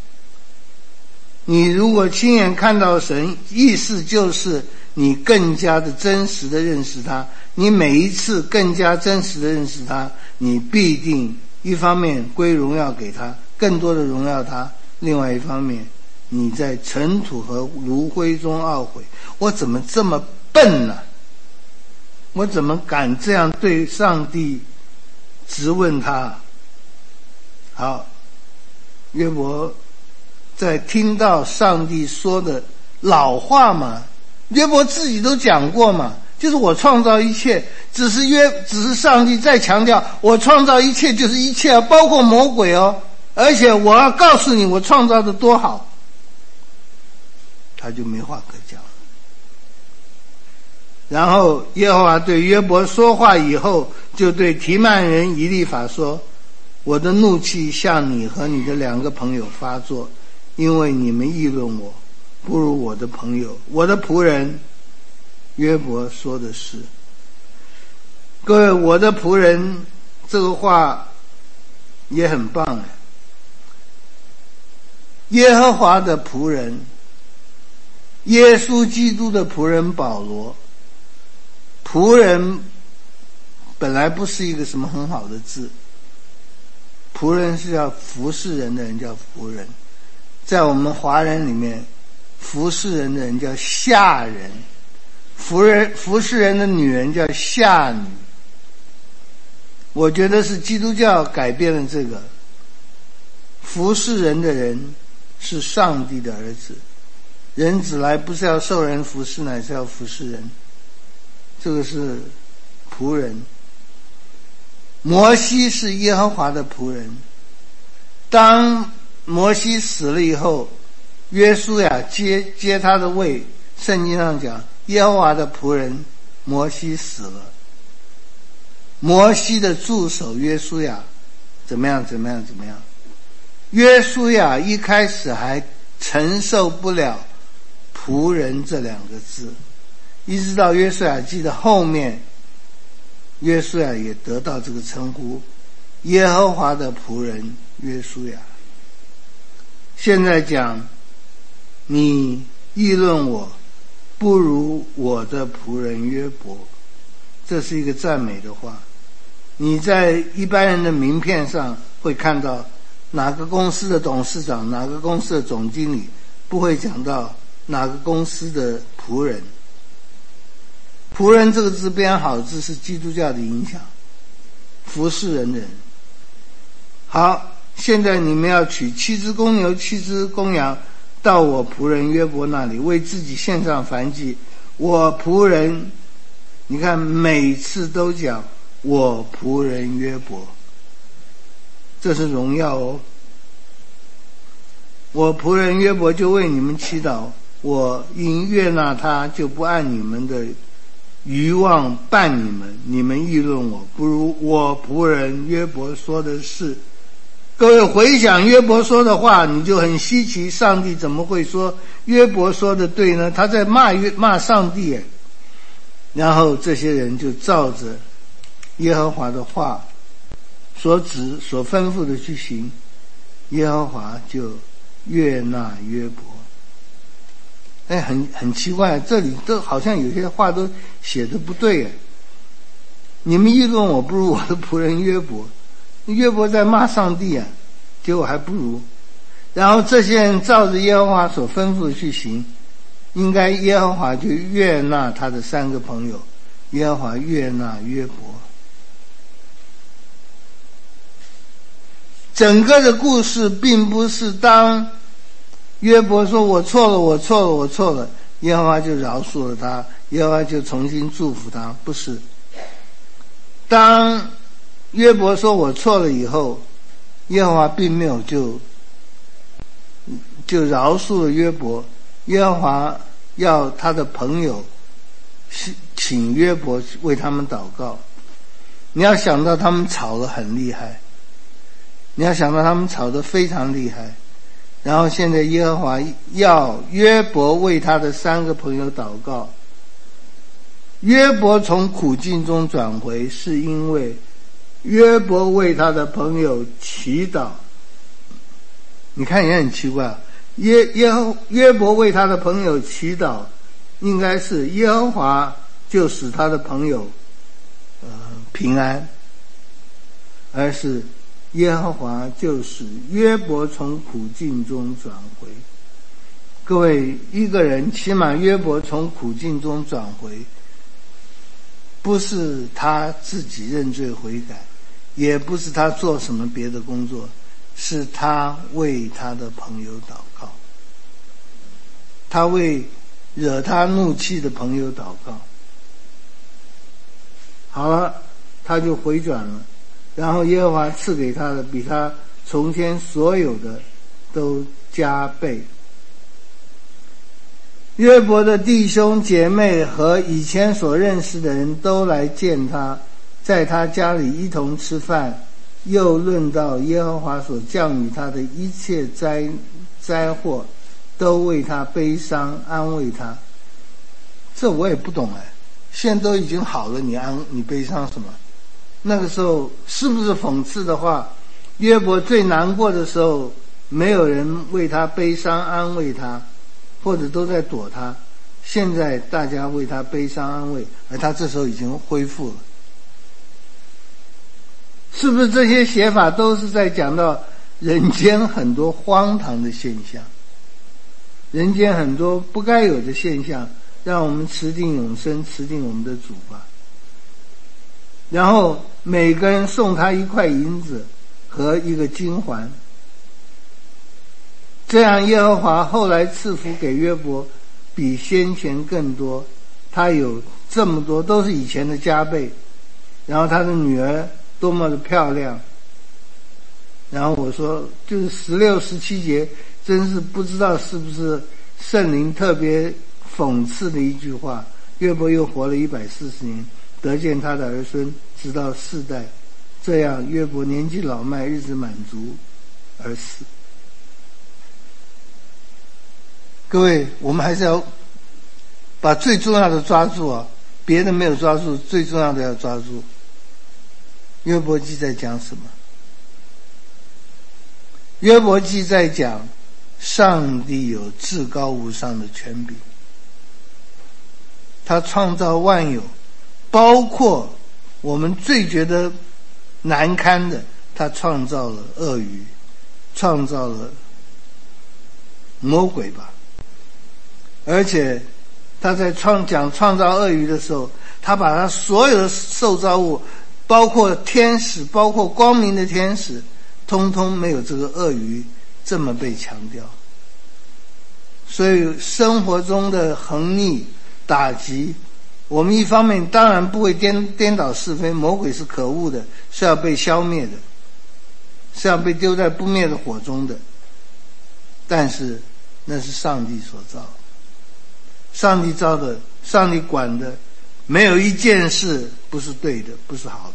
你如果亲眼看到神，意思就是你更加的真实的认识他，你每一次更加真实的认识他，你必定一方面归荣耀给他，更多的荣耀他，另外一方面你在尘土和炉灰中懊悔。我怎么这么笨呢、啊？我怎么敢这样对上帝质问他？好，约伯在听到上帝说的老话嘛，约伯自己都讲过嘛，就是我创造一切，只是约只是上帝再强调，我创造一切就是一切，包括魔鬼哦，而且我要告诉你我创造的多好，他就没话可讲。然后耶和华对约伯说话以后，就对提曼人以利法说，我的怒气向你和你的两个朋友发作，因为你们议论我不如我的朋友，我的仆人。约伯说的是，各位，我的仆人这个话也很棒哎。耶和华的仆人，耶稣基督的仆人保罗。仆人本来不是一个什么很好的字，仆人是要服侍人的人叫仆人，在我们华人里面，服侍人的人叫下人，服人服侍人的女人叫下女。我觉得是基督教改变了这个，服侍人的人是上帝的儿子，人子来不是要受人服侍，乃是要服侍人，这个是仆人。摩西是耶和华的仆人，当摩西死了以后，约书亚接接他的位，圣经上讲耶和华的仆人摩西死了，摩西的助手约书亚怎么样怎么样怎么样，约书亚一开始还承受不了仆人这两个字，一直到约书亚记的后面，约书亚也得到这个称呼， 耶和华的仆人约书亚。现在讲，你议论我不如我的仆人约伯，这是一个赞美的话。你在一般人的名片上会看到哪个公司的董事长，哪个公司的总经理，不会讲到哪个公司的仆人。仆人这个字编好字是基督教的影响，服侍人的人。好，现在你们要取七只公牛七只公羊到我仆人约伯那里，为自己献上燔祭。我仆人，你看每次都讲我仆人约伯，这是荣耀哦。我仆人约伯就为你们祈祷，我因悦纳他，就不按你们的愚妄办你们。你们议论我不如我仆人约伯说的是。各位回想约伯说的话，你就很稀奇，上帝怎么会说约伯说的对呢？他在骂约骂上帝耶。然后这些人就照着耶和华的话所指所吩咐的去行，耶和华就悦纳约伯。哎，很很奇怪，这里都好像有些话都写的不对耶。你们议论我不如我的仆人约伯，约伯在骂上帝啊，结果还不如。然后这些人照着耶和华所吩咐的去行，应该耶和华就悦纳他的三个朋友，耶和华悦纳约伯。整个的故事并不是当约伯说我错了我错了我错了，耶和华就饶恕了他，耶和华就重新祝福他，不是。当约伯说我错了以后，耶和华并没有就就饶恕了约伯，耶和华要他的朋友请约伯为他们祷告。你要想到他们吵得很厉害，你要想到他们吵得非常厉害，然后现在耶和华要约伯为他的三个朋友祷告。约伯从苦境中转回，是因为约伯为他的朋友祈祷。你看也很奇怪，约约约伯为他的朋友祈祷，应该是耶和华就使他的朋友呃平安，而是耶和华就使约伯从苦境中转回。各位，一个人起码约伯从苦境中转回，不是他自己认罪悔改，也不是他做什么别的工作，是他为他的朋友祷告，他为惹他怒气的朋友祷告。好了，他就回转了，然后耶和华赐给他的比他从前所有的都加倍。约伯的弟兄姐妹和以前所认识的人都来见他，在他家里一同吃饭，又论到耶和华所降与他的一切灾灾祸，都为他悲伤安慰他。这我也不懂哎，现在都已经好了，你安你悲伤什么？那个时候是不是讽刺的话，约伯最难过的时候，没有人为他悲伤安慰他，或者都在躲他，现在大家为他悲伤安慰，而他这时候已经恢复了。是不是这些写法都是在讲到人间很多荒唐的现象，人间很多不该有的现象，让我们持定永生，持定我们的主吧。然后每个人送他一块银子和一个金环，这样耶和华后来赐福给约伯比先前更多，他有这么多，都是以前的加倍。然后他的女儿多么的漂亮，然后我说就是十六十七节，真是不知道是不是圣灵特别讽刺的一句话。约伯又活了一百四十年，得见他的儿孙直到四代，这样约伯年纪老迈，日子满足而死。各位，我们还是要把最重要的抓住啊，别的没有抓住，最重要的要抓住。约伯记在讲什么？ 约伯记在讲上帝有至高无上的权柄，他创造万有，包括我们最觉得难堪的，他创造了鳄鱼，创造了魔鬼吧。而且他在创讲创造鳄鱼的时候，他把他所有的受造物，包括天使，包括光明的天使，通通没有这个鳄鱼这么被强调。所以生活中的横逆打击，我们一方面当然不会颠颠倒是非，魔鬼是可恶的，是要被消灭的，是要被丢在不灭的火中的，但是那是上帝所造的，上帝造的，上帝管的，没有一件事不是对的，不是好的。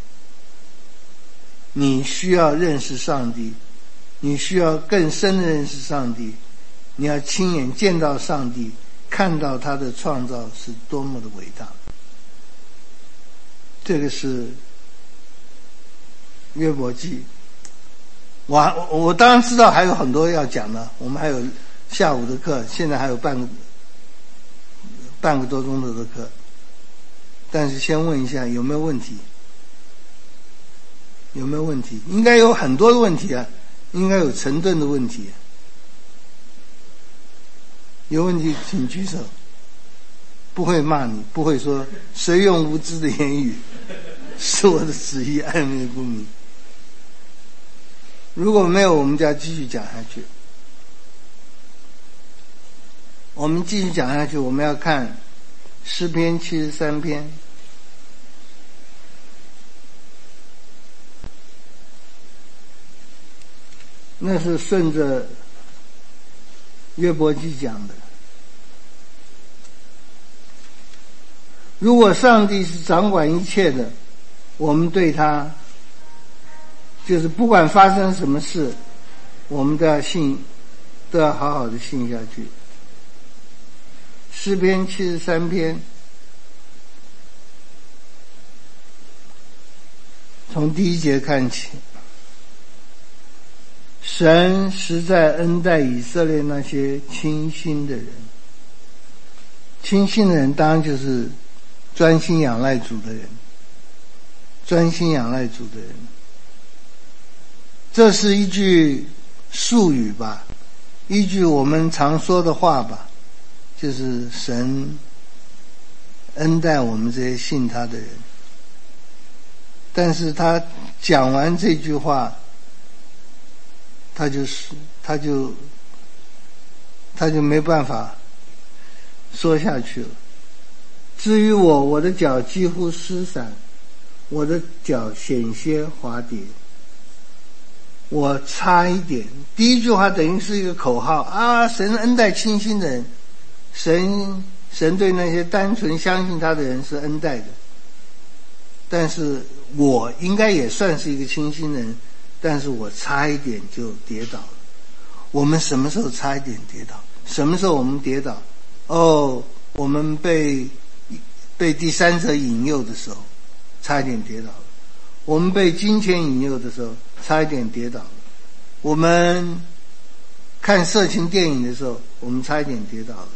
你需要认识上帝，你需要更深的认识上帝，你要亲眼见到上帝，看到他的创造是多么的伟大。这个是约伯记。我我当然知道还有很多要讲的，我们还有下午的课，现在还有半个半个多钟头的课，但是先问一下有没有问题？有没有问题？应该有很多的问题啊，应该有成吨的问题。有问题请举手，不会骂你，不会说谁用无知的言语使我的旨意暧昧不明。如果没有，我们就要继续讲下去。我们继续讲下去，我们要看诗篇七十三篇。那是顺着约伯记讲的。如果上帝是掌管一切的，我们对他就是不管发生什么事，我们都要信，都要好好的信下去。诗篇七十三篇，从第一节看起。神实在恩待以色列那些清心的人，清心的人当然就是专心仰赖主的人，专心仰赖主的人。这是一句术语吧，一句我们常说的话吧，就是神恩待我们这些信他的人。但是他讲完这句话，他就是他就他就没办法说下去了。至于我，我的脚几乎失散，我的脚险些滑跌，我差一点。第一句话等于是一个口号啊，神恩待清心的人，神神对那些单纯相信他的人是恩待的。但是我应该也算是一个清心人，但是我差一点就跌倒了。我们什么时候差一点跌倒？什么时候我们跌倒？哦，我们被被第三者引诱的时候，差一点跌倒了。我们被金钱引诱的时候，差一点跌倒了。我们看色情电影的时候，我们差一点跌倒了。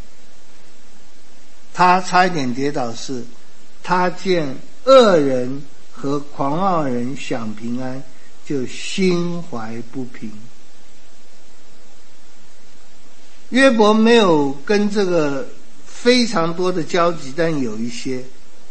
他差一点跌倒是，他见恶人和狂傲人享平安，就心怀不平。约伯没有跟这个非常多的交集，但有一些。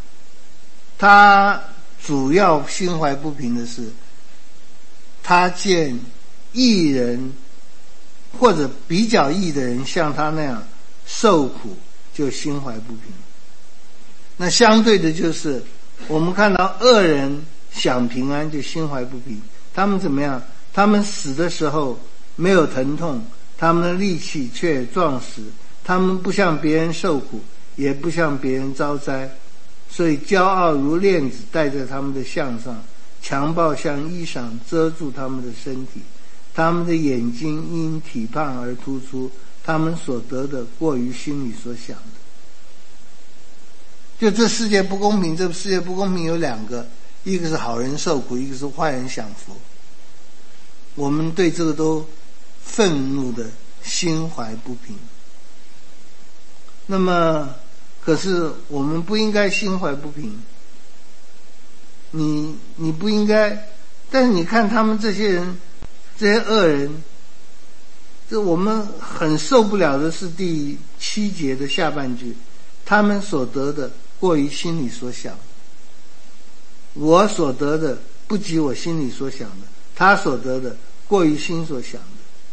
他主要心怀不平的是，他见义人或者比较义的人像他那样受苦，就心怀不平。那相对的就是我们看到恶人享平安，就心怀不平。他们怎么样？他们死的时候没有疼痛，他们的力气却壮实，他们不向别人受苦，也不向别人遭灾，所以骄傲如链子戴在他们的项上，强暴像衣裳遮住他们的身体，他们的眼睛因体胖而突出，他们所得的过于心里所想的。就这世界不公平，这世界不公平有两个，一个是好人受苦，一个是坏人享福。 我们对这个都愤怒的心怀不平。那么可是我们不应该心怀不平，你你不应该，但是你看他们这些人，这些恶人，这我们很受不了的是第七节的下半句，他们所得的过于心里所想，我所得的不及我心里所想的，他所得的过于心所想的。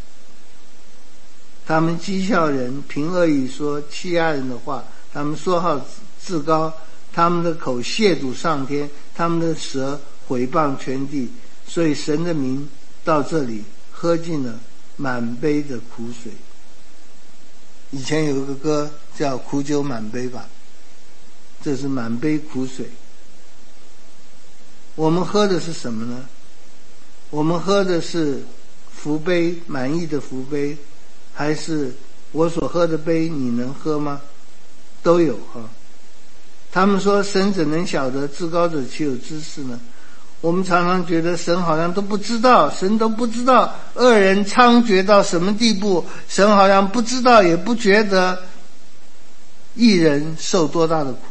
他们讥笑人，凭恶意说欺压人的话，他们说好自高，他们的口亵渎上天，他们的舌毁谤全地。所以神的名到这里喝尽了满杯的苦水。以前有一个歌叫苦酒满杯吧，这是满杯苦水。我们喝的是什么呢？我们喝的是福杯，满意的福杯，还是我所喝的杯你能喝吗？都有哈。他们说神怎能晓得，至高者岂有知识呢？我们常常觉得神好像都不知道，神都不知道恶人猖獗到什么地步，神好像不知道也不觉得义人受多大的苦。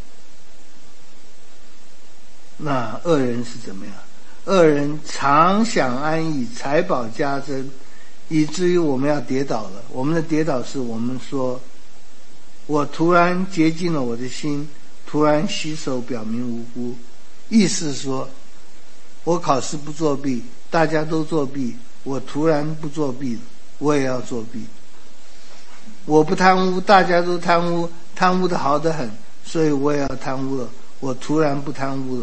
那恶人是怎么样？恶人常享安逸，财宝加增，以至于我们要跌倒了。我们的跌倒是我们说我突然洁净了我的心，突然洗手表明无辜。意思说我考试不作弊，大家都作弊，我突然不作弊了，我也要作弊。我不贪污，大家都贪污，贪污的好得很，所以我也要贪污了，我突然不贪污了。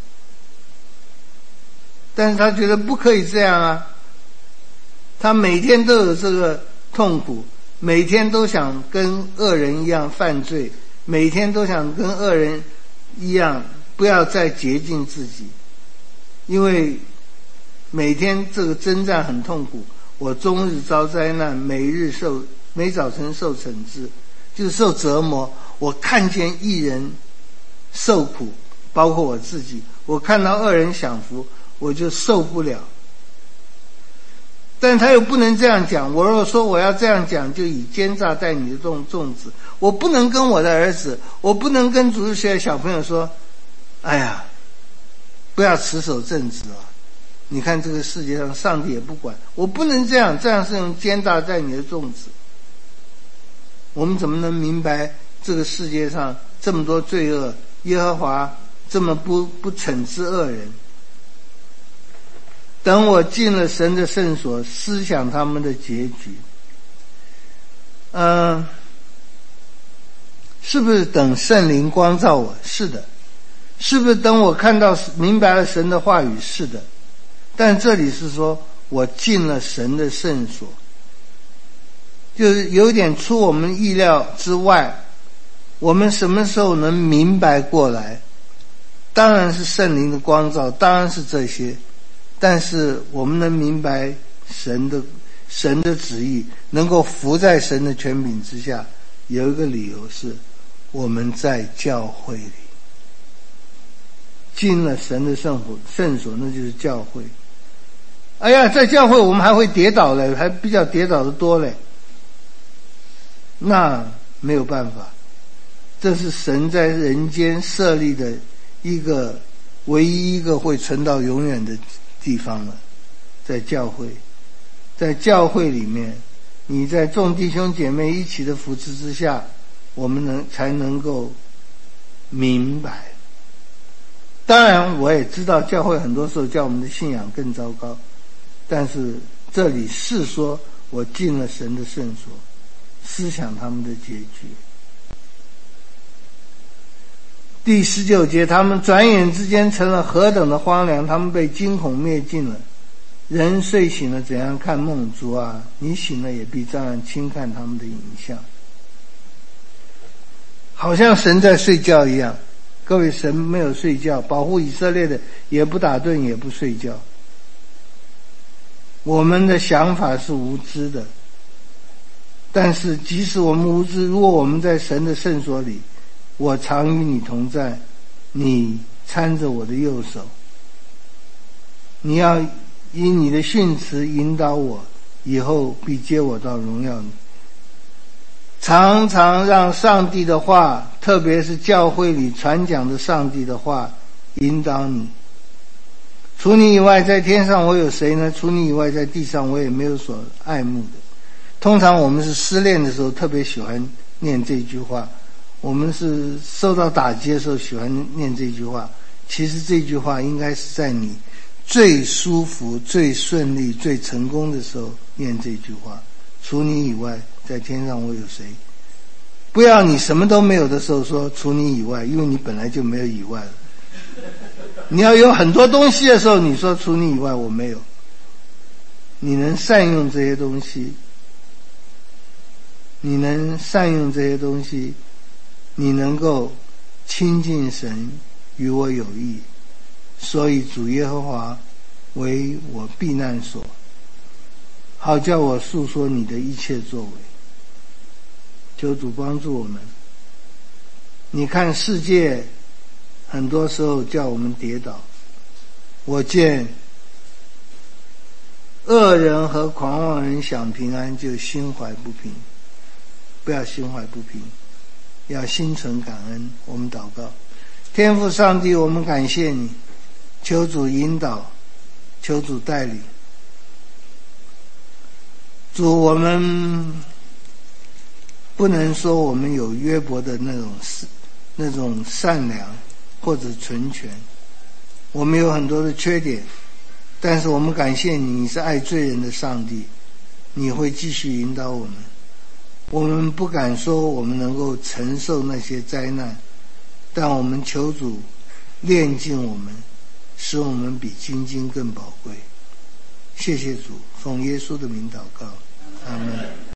但是他觉得不可以这样啊，他每天都有这个痛苦，每天都想跟恶人一样犯罪，每天都想跟恶人一样不要再洁净自己，因为每天这个征战很痛苦，我终日遭灾难，每日受每早晨受惩治，就是受折磨。我看见义人受苦，包括我自己，我看到恶人享福，我就受不了。但他又不能这样讲，我若说我要这样讲，就以奸诈待你的粽粽子。我不能跟我的儿子，我不能跟主日学的小朋友说，哎呀，不要持守正直啊！你看这个世界上上帝也不管，我不能这样，这样是用奸诈待你的粽子。我们怎么能明白这个世界上这么多罪恶，耶和华这么不不惩治恶人？等我进了神的圣所，思想他们的结局。嗯、呃，是不是等圣灵光照我？是的。是不是等我看到明白了神的话语？是的。但这里是说我进了神的圣所，就是有点出我们意料之外。我们什么时候能明白过来？当然是圣灵的光照，当然是这些。但是我们能明白神的神的旨意，能够服在神的权柄之下，有一个理由是我们在教会里进了神的圣所，圣所那就是教会。哎呀，在教会我们还会跌倒嘞，还比较跌倒的多嘞。那没有办法，这是神在人间设立的一个唯一一个会存到永远的地方了，在教会。在教会里面，你在众弟兄姐妹一起的扶持之下，我们能才能够明白。当然我也知道教会很多时候叫我们的信仰更糟糕，但是这里是说我进了神的圣所，思想他们的结局。第十九节，他们转眼之间成了何等的荒凉，他们被惊恐灭尽了。人睡醒了怎样看梦？主啊，你醒了也必照样轻看他们的影像。好像神在睡觉一样。各位，神没有睡觉，保护以色列的也不打盹也不睡觉。我们的想法是无知的，但是即使我们无知，如果我们在神的圣所里，我常与你同在，你搀着我的右手，你要以你的训词引导我，以后必接我到荣耀里。常常让上帝的话，特别是教会里传讲的上帝的话引导你。除你以外，在天上我有谁呢？除你以外，在地上我也没有所爱慕的。通常我们是失恋的时候特别喜欢念这句话，我们是受到打击的时候喜欢念这句话。其实这句话应该是在你最舒服、最顺利、最成功的时候念这句话。除你以外，在天上我有谁？不要你什么都没有的时候说除你以外，因为你本来就没有以外了。你要有很多东西的时候，你说除你以外我没有。你能善用这些东西，你能善用这些东西，你能够亲近神，与我有益。所以主耶和华为我避难所，好叫我述说你的一切作为。求主帮助我们。你看世界很多时候叫我们跌倒，我见恶人和狂妄人想平安，就心怀不平。不要心怀不平，要心存感恩。我们祷告。天父上帝，我们感谢你，求主引导，求主带领。主，我们不能说我们有约伯的那种那种善良或者纯全，我们有很多的缺点，但是我们感谢你，你是爱罪人的上帝，你会继续引导我们。我们不敢说我们能够承受那些灾难，但我们求主炼净我们，使我们比金金更宝贵。谢谢主，奉耶稣的名祷告，阿们。